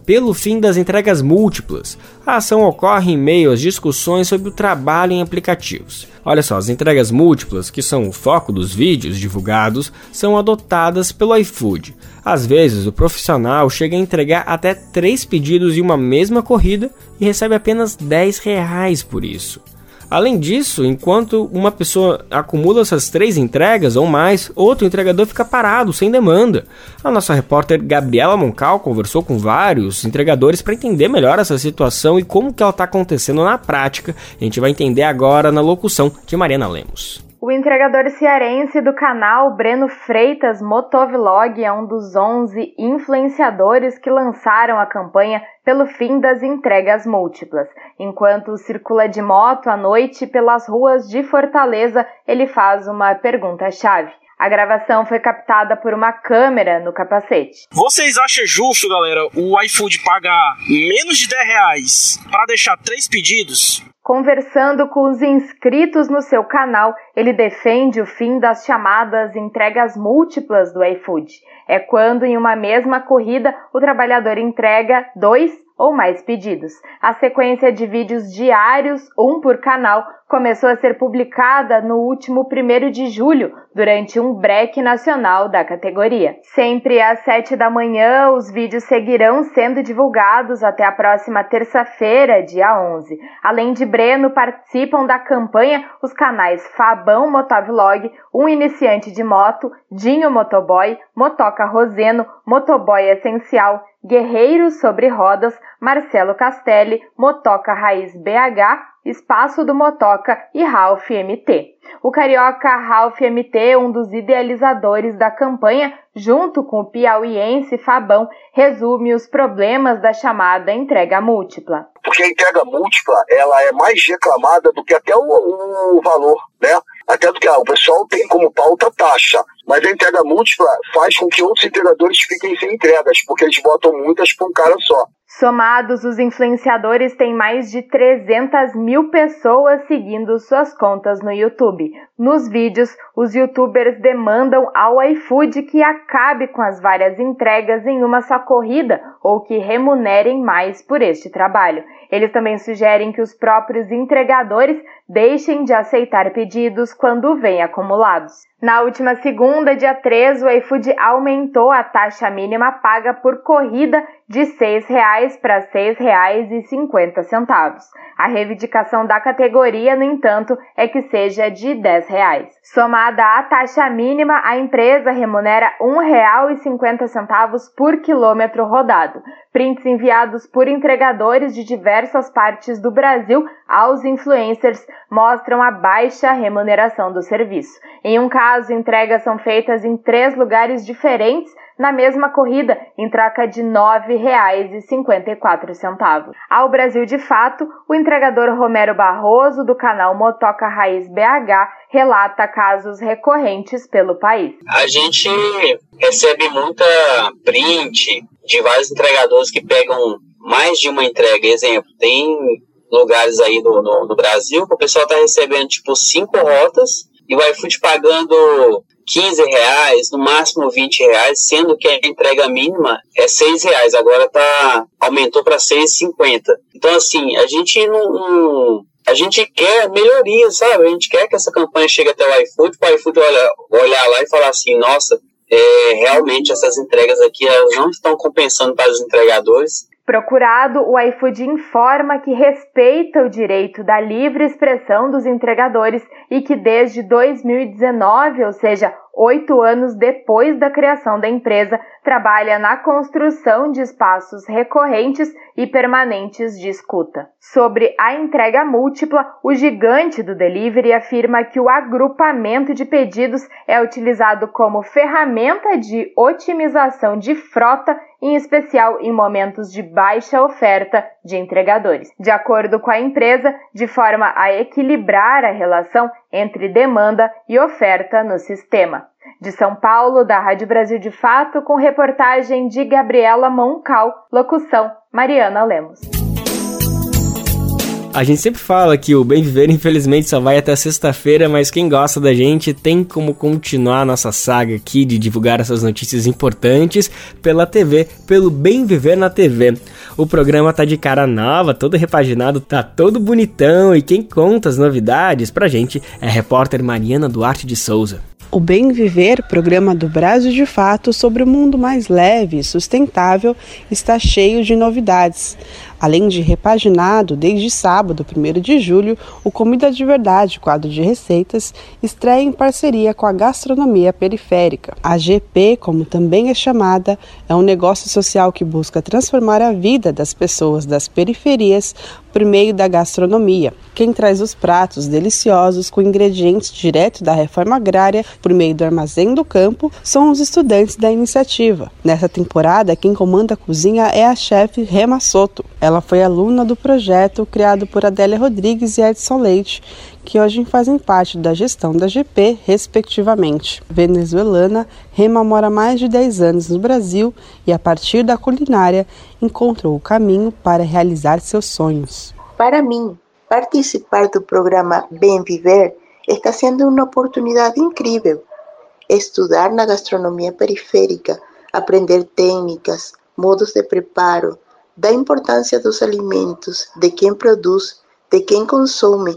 pelo fim das entregas múltiplas. A ação ocorre em meio às discussões sobre o trabalho em aplicativos. Olha só, as entregas múltiplas, que são o foco dos vídeos divulgados, são adotadas pelo iFood. Às vezes, o profissional chega a entregar até 3 pedidos em uma mesma corrida e recebe apenas R$10 por isso. Além disso, enquanto uma pessoa acumula essas 3 entregas ou mais, outro entregador fica parado, sem demanda. A nossa repórter Gabriela Moncal conversou com vários entregadores para entender melhor essa situação e como que ela está acontecendo na prática. A gente vai entender agora na locução de Mariana Lemos. O entregador cearense do canal, Breno Freitas Motovlog, é um dos 11 influenciadores que lançaram a campanha pelo fim das entregas múltiplas. Enquanto circula de moto à noite pelas ruas de Fortaleza, ele faz uma pergunta-chave. A gravação foi captada por uma câmera no capacete. Vocês acham justo, galera, o iFood pagar menos de R$10 para deixar 3 pedidos? Conversando com os inscritos no seu canal, ele defende o fim das chamadas entregas múltiplas do iFood. É quando, em uma mesma corrida, o trabalhador entrega 2 ou mais pedidos. A sequência de vídeos diários, um por canal, começou a ser publicada no último 1º de julho, durante um break nacional da categoria. Sempre às 7 da manhã, os vídeos seguirão sendo divulgados até a próxima terça-feira, dia 11. Além de Breno, participam da campanha os canais Fabão Motovlog, um iniciante de moto, Dinho Motoboy, Motoca Roseno, Motoboy Essencial, Guerreiros sobre Rodas, Marcelo Castelli, Motoca Raiz BH, Espaço do Motoca e Ralph MT. O carioca Ralph MT, um dos idealizadores da campanha, junto com o piauiense Fabão, resume os problemas da chamada entrega múltipla. Porque a entrega múltipla, ela é mais reclamada do que até o valor, né? Até do que o pessoal tem como pauta taxa. Mas a entrega múltipla faz com que outros entregadores fiquem sem entregas, porque eles botam muitas para um cara só. Somados, os influenciadores têm mais de 300 mil pessoas seguindo suas contas no YouTube. Nos vídeos, os youtubers demandam ao iFood que acabe com as várias entregas em uma só corrida ou que remunerem mais por este trabalho. Eles também sugerem que os próprios entregadores deixem de aceitar pedidos quando vêm acumulados. Na última segunda, dia 3, o iFood aumentou a taxa mínima paga por corrida de R$6 para R$6,50. A reivindicação da categoria, no entanto, é que seja de R$10. Somada à taxa mínima, a empresa remunera R$1,50 por quilômetro rodado. Prints enviados por entregadores de diversas partes do Brasil aos influencers mostram a baixa remuneração do serviço. Em um caso, entregas são feitas em 3 lugares diferentes na mesma corrida, em troca de R$9,54. Ao Brasil de Fato, o entregador Romero Barroso, do canal Motoca Raiz BH, relata casos recorrentes pelo país. A gente recebe muita print de vários entregadores que pegam mais de uma entrega. Exemplo, tem lugares aí no Brasil que o pessoal está recebendo tipo 5 rotas e o iFood pagando R$15, no máximo R$20, sendo que a entrega mínima é R$6. Agora aumentou para R$6,50. Então, assim, a gente quer melhoria, sabe? A gente quer que essa campanha chegue até o iFood, para o iFood olhar lá e falar assim, nossa, realmente essas entregas aqui elas não estão compensando para os entregadores. Procurado, o iFood informa que respeita o direito da livre expressão dos entregadores e que desde 2019, ou seja, 8 anos depois da criação da empresa, trabalha na construção de espaços recorrentes e permanentes de escuta. Sobre a entrega múltipla, o gigante do delivery afirma que o agrupamento de pedidos é utilizado como ferramenta de otimização de frota, em especial em momentos de baixa oferta de entregadores. De acordo com a empresa, de forma a equilibrar a relação entre demanda e oferta no sistema. De São Paulo, da Rádio Brasil de Fato, com reportagem de Gabriela Moncal, locução Mariana Lemos. A gente sempre fala que o Bem Viver, infelizmente, só vai até sexta-feira, mas quem gosta da gente tem como continuar a nossa saga aqui de divulgar essas notícias importantes pela TV, pelo Bem Viver na TV. O programa tá de cara nova, todo repaginado, tá todo bonitão, e quem conta as novidades pra gente é a repórter Mariana Duarte de Souza. O Bem Viver, programa do Brasil de Fato sobre o mundo mais leve e sustentável, está cheio de novidades. Além de repaginado, desde sábado, 1º de julho, o Comida de Verdade, quadro de receitas, estreia em parceria com a gastronomia periférica. A GP, como também é chamada, é um negócio social que busca transformar a vida das pessoas das periferias por meio da gastronomia. Quem traz os pratos deliciosos com ingredientes direto da reforma agrária por meio do Armazém do Campo são os estudantes da iniciativa. Nessa temporada, quem comanda a cozinha é a chefe Rema Soto. Ela foi aluna do projeto criado por Adélia Rodrigues e Edson Leite, que hoje fazem parte da gestão da GP, respectivamente. Venezuelana, Rema mora há mais de 10 anos no Brasil e, a partir da culinária, encontrou o caminho para realizar seus sonhos. Para mim, participar do programa Bem Viver está sendo uma oportunidade incrível. Estudar na gastronomia periférica, aprender técnicas, modos de preparo, da importância dos alimentos, de quem produz, de quem consome.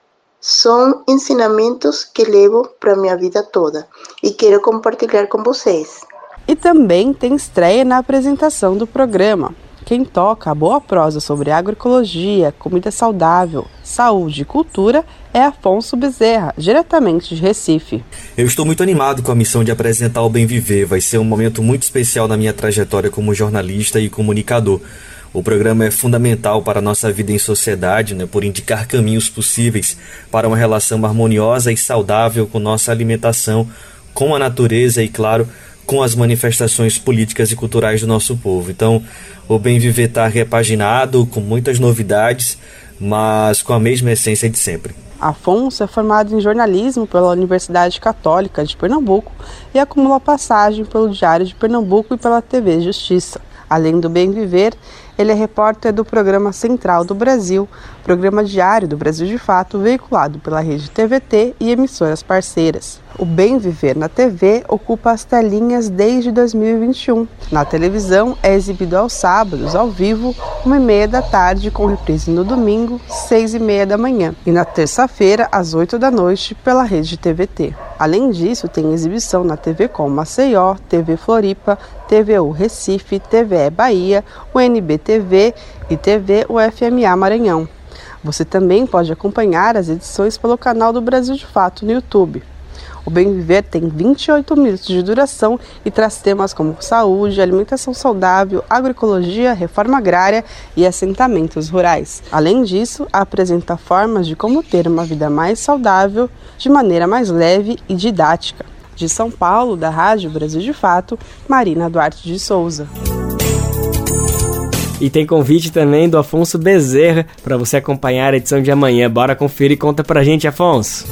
São ensinamentos que levo para a minha vida toda e quero compartilhar com vocês. E também tem estreia na apresentação do programa. Quem toca a boa prosa sobre agroecologia, comida saudável, saúde e cultura é Afonso Bezerra, diretamente de Recife. Eu estou muito animado com a missão de apresentar o Bem Viver. Vai ser um momento muito especial na minha trajetória como jornalista e comunicador. O programa é fundamental para a nossa vida em sociedade, por indicar caminhos possíveis para uma relação harmoniosa e saudável com nossa alimentação, com a natureza e, claro, com as manifestações políticas e culturais do nosso povo. Então, o Bem Viver está repaginado, com muitas novidades, mas com a mesma essência de sempre. Afonso é formado em jornalismo pela Universidade Católica de Pernambuco e acumula passagem pelo Diário de Pernambuco e pela TV Justiça. Além do Bem Viver, ele é repórter do Programa Central do Brasil, programa diário do Brasil de Fato, veiculado pela rede TVT e emissoras parceiras. O Bem Viver na TV ocupa as telinhas desde 2021. Na televisão é exibido aos sábados, ao vivo, 1h30 da tarde, com reprise no domingo, 6h30 da manhã. E na terça-feira, às 8 da noite, pela rede TVT. Além disso, tem exibição na TV Com Maceió, TV Floripa, TVU Recife, TVE Bahia, UNB TV e TV UFMA Maranhão. Você também pode acompanhar as edições pelo canal do Brasil de Fato no YouTube. O Bem Viver tem 28 minutos de duração e traz temas como saúde, alimentação saudável, agroecologia, reforma agrária e assentamentos rurais. Além disso, apresenta formas de como ter uma vida mais saudável, de maneira mais leve e didática. De São Paulo, da Rádio Brasil de Fato, Marina Duarte de Souza. E tem convite também do Afonso Bezerra para você acompanhar a edição de amanhã. Bora conferir e conta pra gente, Afonso.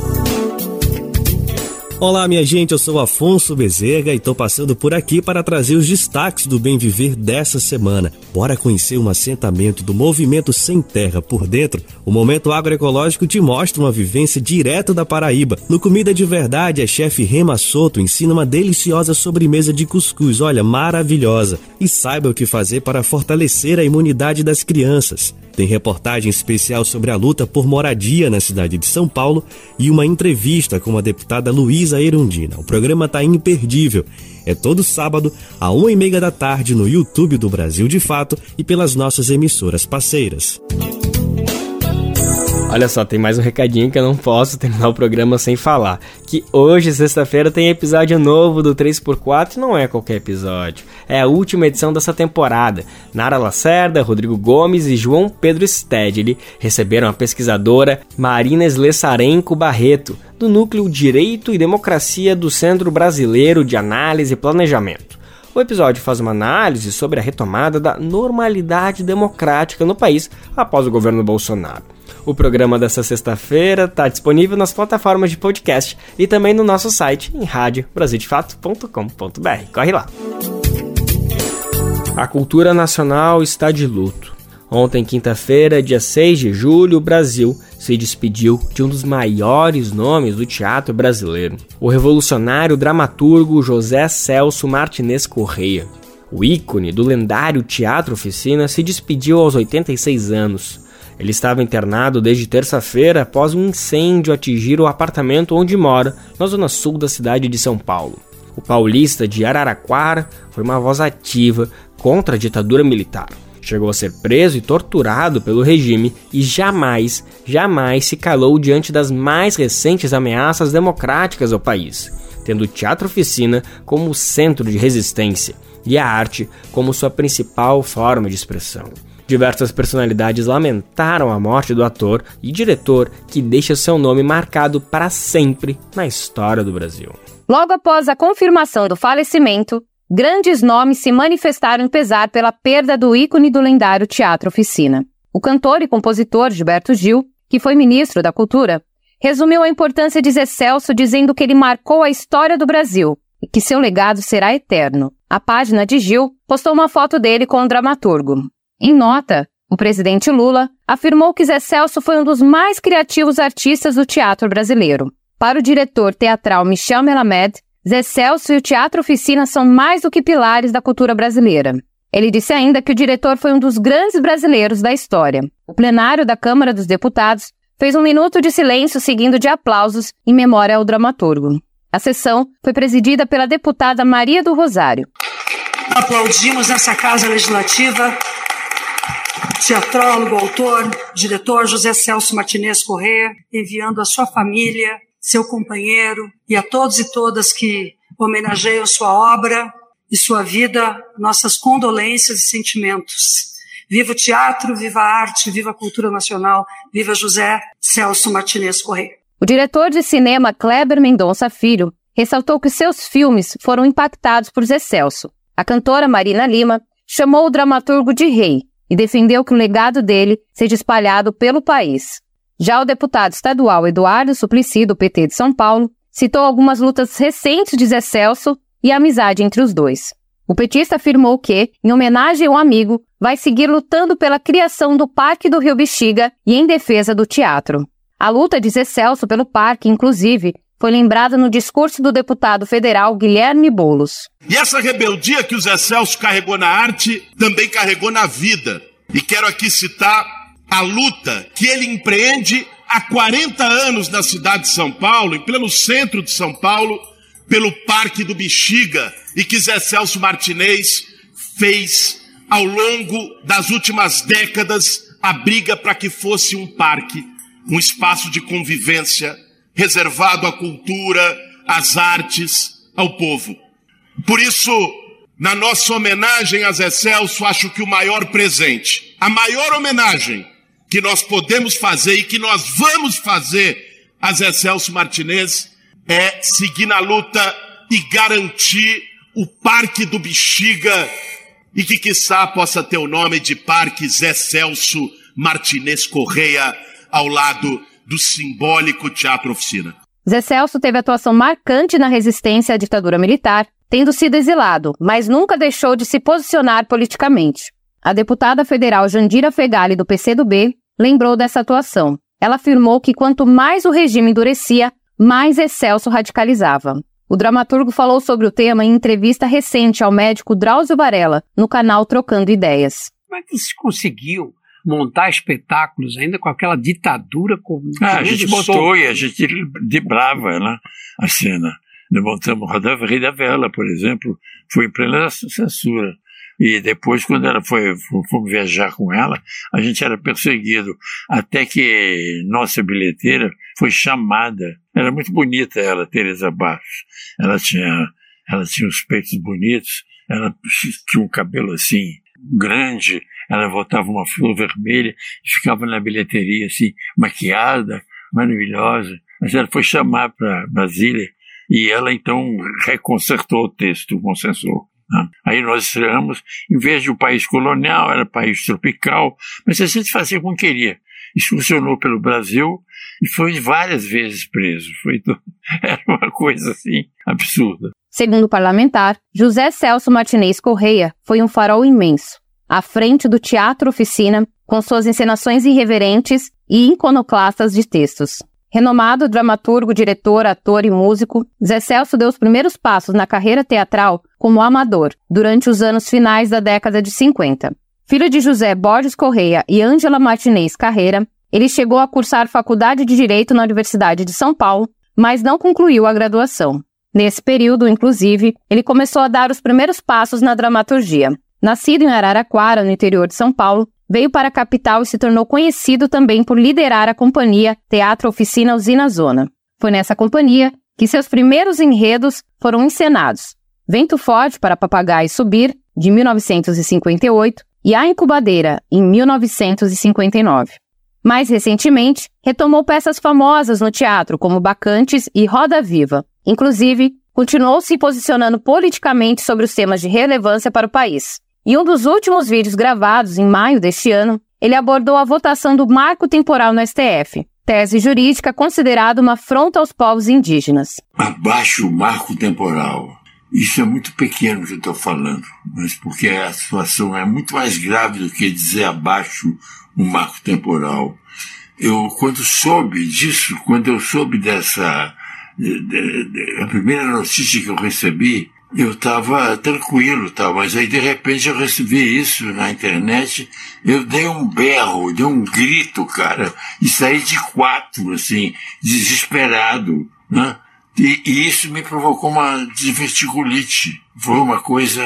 Olá, minha gente, eu sou Afonso Bezerra e estou passando por aqui para trazer os destaques do Bem Viver dessa semana. Bora conhecer um assentamento do Movimento Sem Terra por Dentro? O Momento Agroecológico te mostra uma vivência direto da Paraíba. No Comida de Verdade, a chefe Rema Soto ensina uma deliciosa sobremesa de cuscuz, olha, maravilhosa. E saiba o que fazer para fortalecer a imunidade das crianças. Tem reportagem especial sobre a luta por moradia na cidade de São Paulo e uma entrevista com a deputada Luísa Erundina. O programa está imperdível. É todo sábado, às 1h30 da tarde, no YouTube do Brasil de Fato e pelas nossas emissoras parceiras. Olha só, tem mais um recadinho que eu não posso terminar o programa sem falar. Que hoje, sexta-feira, tem episódio novo do 3x4 e não é qualquer episódio. É a última edição dessa temporada. Nara Lacerda, Rodrigo Gomes e João Pedro Stedley receberam a pesquisadora Marina Slessarenko Barreto, do Núcleo Direito e Democracia do Centro Brasileiro de Análise e Planejamento. O episódio faz uma análise sobre a retomada da normalidade democrática no país após o governo Bolsonaro. O programa dessa sexta-feira está disponível nas plataformas de podcast e também no nosso site em radiobrasildefato.com.br. Corre lá! A cultura nacional está de luto. Ontem, quinta-feira, dia 6 de julho, o Brasil se despediu de um dos maiores nomes do teatro brasileiro, o revolucionário dramaturgo José Celso Martinez Corrêa. O ícone do lendário Teatro Oficina se despediu aos 86 anos. Ele estava internado desde terça-feira após um incêndio atingir o apartamento onde mora, na zona sul da cidade de São Paulo. O paulista de Araraquara foi uma voz ativa contra a ditadura militar. Chegou a ser preso e torturado pelo regime e jamais se calou diante das mais recentes ameaças democráticas ao país, tendo o Teatro Oficina como centro de resistência e a arte como sua principal forma de expressão. Diversas personalidades lamentaram a morte do ator e diretor que deixa seu nome marcado para sempre na história do Brasil. Logo após a confirmação do falecimento, grandes nomes se manifestaram em pesar pela perda do ícone do lendário Teatro Oficina. O cantor e compositor Gilberto Gil, que foi ministro da Cultura, resumiu a importância de Zé Celso dizendo que ele marcou a história do Brasil e que seu legado será eterno. A página de Gil postou uma foto dele com o dramaturgo. Em nota, o presidente Lula afirmou que Zé Celso foi um dos mais criativos artistas do teatro brasileiro. Para o diretor teatral Michel Melamed, Zé Celso e o Teatro Oficina são mais do que pilares da cultura brasileira. Ele disse ainda que o diretor foi um dos grandes brasileiros da história. O plenário da Câmara dos Deputados fez um minuto de silêncio seguindo de aplausos em memória ao dramaturgo. A sessão foi presidida pela deputada Maria do Rosário. Aplaudimos nessa Casa Legislativa teatrólogo, autor, diretor José Celso Martinez Corrêa, enviando a sua família, seu companheiro e a todos e todas que homenageiam sua obra e sua vida, nossas condolências e sentimentos. Viva o teatro, viva a arte, viva a cultura nacional, viva José Celso Martinez Corrêa. O diretor de cinema Kleber Mendonça Filho ressaltou que seus filmes foram impactados por Zé Celso. A cantora Marina Lima chamou o dramaturgo de rei e defendeu que o legado dele seja espalhado pelo país. Já o deputado estadual Eduardo Suplicy, do PT de São Paulo, citou algumas lutas recentes de Zé Celso e a amizade entre os dois. O petista afirmou que, em homenagem ao amigo, vai seguir lutando pela criação do Parque do Rio Bexiga e em defesa do teatro. A luta de Zé Celso pelo parque, inclusive, foi lembrada no discurso do deputado federal Guilherme Boulos. E essa rebeldia que o Zé Celso carregou na arte, também carregou na vida. E quero aqui citar a luta que ele empreende há 40 anos na cidade de São Paulo, em pleno centro de São Paulo, pelo Parque do Bexiga, e que Zé Celso Martinez fez ao longo das últimas décadas a briga para que fosse um parque, um espaço de convivência reservado à cultura, às artes, ao povo. Por isso, na nossa homenagem a Zé Celso, acho que o maior presente, a maior homenagem que nós podemos fazer e que nós vamos fazer a Zé Celso Martinez é seguir na luta e garantir o Parque do Bexiga e que, quiçá, possa ter o nome de Parque Zé Celso Martinez Corrêa ao lado do simbólico Teatro Oficina. Zé Celso teve atuação marcante na resistência à ditadura militar, tendo sido exilado, mas nunca deixou de se posicionar politicamente. A deputada federal Jandira Fegali, do PCdoB, lembrou dessa atuação. Ela afirmou que quanto mais o regime endurecia, mais Zé Celso radicalizava. O dramaturgo falou sobre o tema em entrevista recente ao médico Drauzio Varela, no canal Trocando Ideias. Como é que se conseguiu montar espetáculos ainda com aquela ditadura? A gente montou e a gente driblava, né, a cena. Nós montamos Rei da Vela, por exemplo, foi em plena censura. E depois, quando ela fomos viajar com ela, a gente era perseguido. Até que nossa bilheteira foi chamada. Era muito bonita ela, Teresa Barros. Ela tinha os peitos bonitos, ela tinha um cabelo assim, grande, ela botava uma flor vermelha e ficava na bilheteria assim, maquiada, maravilhosa. Mas ela foi chamar para Brasília e ela então reconcertou o texto com o censor. Aí nós estreamos, em vez de um país colonial, era país tropical, mas a gente fazia como queria. Excursionou pelo Brasil e foi várias vezes preso. Era uma coisa assim absurda. Segundo o parlamentar, José Celso Martinez Corrêa foi um farol imenso, à frente do Teatro Oficina, com suas encenações irreverentes e iconoclastas de textos. Renomado dramaturgo, diretor, ator e músico, Zé Celso deu os primeiros passos na carreira teatral como amador durante os anos finais da década de 50. Filho de José Borges Correia e Ângela Martinez Carreira, ele chegou a cursar faculdade de Direito na Universidade de São Paulo, mas não concluiu a graduação. Nesse período, inclusive, ele começou a dar os primeiros passos na dramaturgia. Nascido em Araraquara, no interior de São Paulo, veio para a capital e se tornou conhecido também por liderar a companhia Teatro Oficina Usina Zona. Foi nessa companhia que seus primeiros enredos foram encenados: Vento Forte para Papagaio Subir, de 1958, e A Incubadeira, em 1959. Mais recentemente, retomou peças famosas no teatro, como Bacantes e Roda Viva. Inclusive, continuou se posicionando politicamente sobre os temas de relevância para o país. Em um dos últimos vídeos gravados, em maio deste ano, ele abordou a votação do Marco Temporal no STF, tese jurídica considerada uma afronta aos povos indígenas. Abaixo o Marco Temporal. Isso é muito pequeno que eu estou falando, mas porque a situação é muito mais grave do que dizer abaixo o Marco Temporal. Quando eu soube dessa... a primeira notícia que eu recebi, eu estava tranquilo, mas aí de repente eu recebi isso na internet, eu dei um berro, dei um grito, cara, e saí de quatro, assim, desesperado, né? E isso me provocou uma diverticulite. Foi uma coisa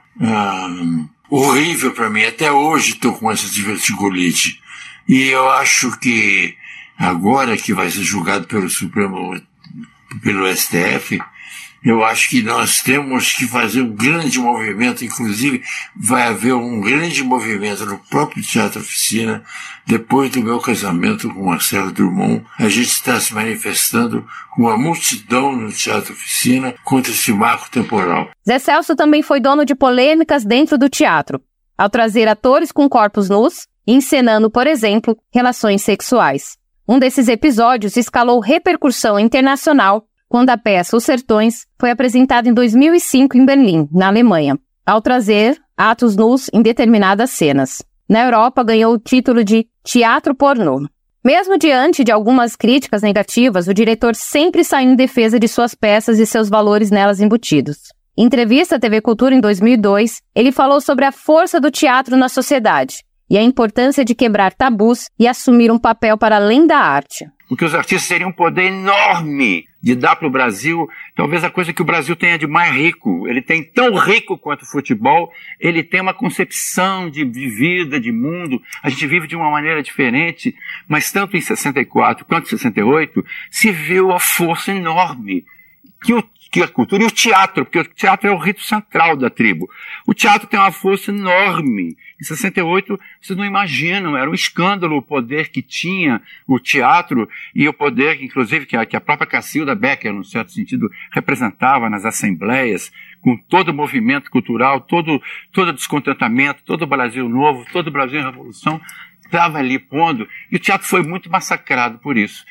horrível para mim. Até hoje estou com essa diverticulite. E eu acho que agora que vai ser julgado pelo Supremo, pelo STF, eu acho que nós temos que fazer um grande movimento, inclusive vai haver um grande movimento no próprio Teatro Oficina. Depois do meu casamento com Marcelo Drummond, a gente está se manifestando com uma multidão no Teatro Oficina contra esse marco temporal. Zé Celso também foi dono de polêmicas dentro do teatro, ao trazer atores com corpos nus e encenando, por exemplo, relações sexuais. Um desses episódios escalou repercussão internacional quando a peça Os Sertões foi apresentada em 2005 em Berlim, na Alemanha, ao trazer atos nus em determinadas cenas. Na Europa, ganhou o título de teatro pornô. Mesmo diante de algumas críticas negativas, o diretor sempre saiu em defesa de suas peças e seus valores nelas embutidos. Em entrevista à TV Cultura em 2002, ele falou sobre a força do teatro na sociedade e a importância de quebrar tabus e assumir um papel para além da arte. Porque os artistas teriam um poder enorme de dar para o Brasil, talvez a coisa que o Brasil tenha de mais rico. Ele tem tão rico quanto o futebol, ele tem uma concepção de vida, de mundo. A gente vive de uma maneira diferente, mas tanto em 64 quanto em 68 se viu a força enorme que a cultura e o teatro, porque o teatro é o rito central da tribo. O teatro tem uma força enorme. Em 68, vocês não imaginam, era um escândalo o poder que tinha o teatro e o poder, inclusive, que a própria Cacilda Becker, num certo sentido, representava nas assembleias, com todo o movimento cultural, todo o descontentamento, todo o Brasil novo, todo o Brasil em revolução, estava ali pondo, e o teatro foi muito massacrado por isso.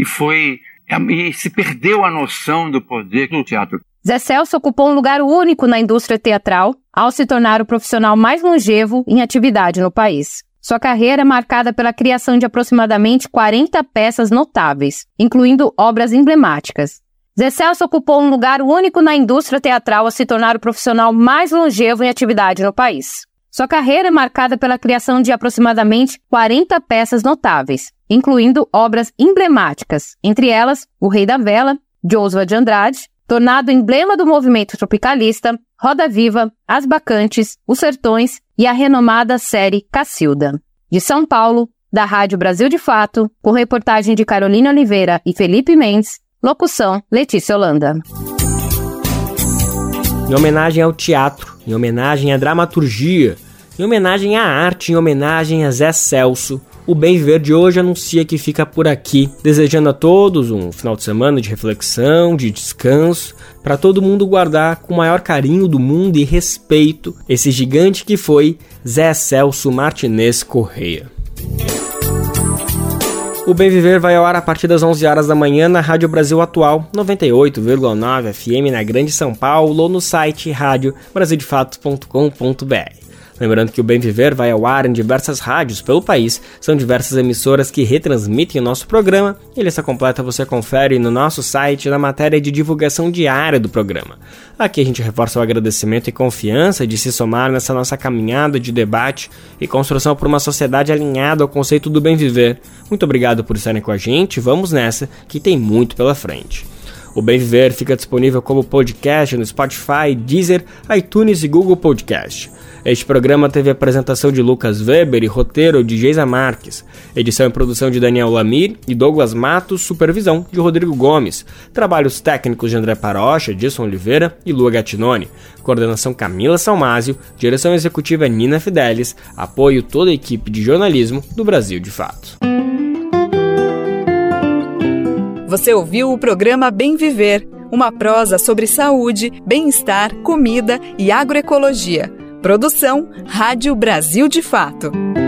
E se perdeu a noção do poder do teatro. Zé Celso ocupou um lugar único na indústria teatral ao se tornar o profissional mais longevo em atividade no país. Sua carreira é marcada pela criação de aproximadamente 40 peças notáveis, incluindo obras emblemáticas. Zé Celso ocupou um lugar único na indústria teatral ao se tornar o profissional mais longevo em atividade no país. Sua carreira é marcada pela criação de aproximadamente 40 peças notáveis, incluindo obras emblemáticas, entre elas O Rei da Vela, de Oswald de Andrade, tornado emblema do movimento tropicalista, Roda Viva, As Bacantes, Os Sertões e a renomada série Cacilda. De São Paulo, da Rádio Brasil de Fato, com reportagem de Carolina Oliveira e Felipe Mendes, locução Letícia Holanda. Em homenagem ao teatro, em homenagem à dramaturgia, em homenagem à arte, em homenagem a Zé Celso, o Bem Viver de hoje anuncia que fica por aqui, desejando a todos um final de semana de reflexão, de descanso, para todo mundo guardar com o maior carinho do mundo e respeito esse gigante que foi Zé Celso Martinez Correia. O Bem Viver vai ao ar a partir das 11 horas da manhã na Rádio Brasil Atual, 98,9 FM na Grande São Paulo ou no site radiobrasildefato.com.br. Lembrando que o Bem Viver vai ao ar em diversas rádios pelo país, são diversas emissoras que retransmitem o nosso programa, e a lista completa você confere no nosso site na matéria de divulgação diária do programa. Aqui a gente reforça o agradecimento e confiança de se somar nessa nossa caminhada de debate e construção por uma sociedade alinhada ao conceito do bem viver. Muito obrigado por estarem com a gente, vamos nessa, que tem muito pela frente. O Bem Viver fica disponível como podcast no Spotify, Deezer, iTunes e Google Podcast. Este programa teve apresentação de Lucas Weber e roteiro de Geisa Marques, edição e produção de Daniel Lamir e Douglas Matos, supervisão de Rodrigo Gomes, trabalhos técnicos de André Parocha, Edson Oliveira e Lua Gattinoni, coordenação Camila Salmásio, direção executiva Nina Fidelis, apoio toda a equipe de jornalismo do Brasil de Fato. Você ouviu o programa Bem Viver, uma prosa sobre saúde, bem-estar, comida e agroecologia. Produção Rádio Brasil de Fato.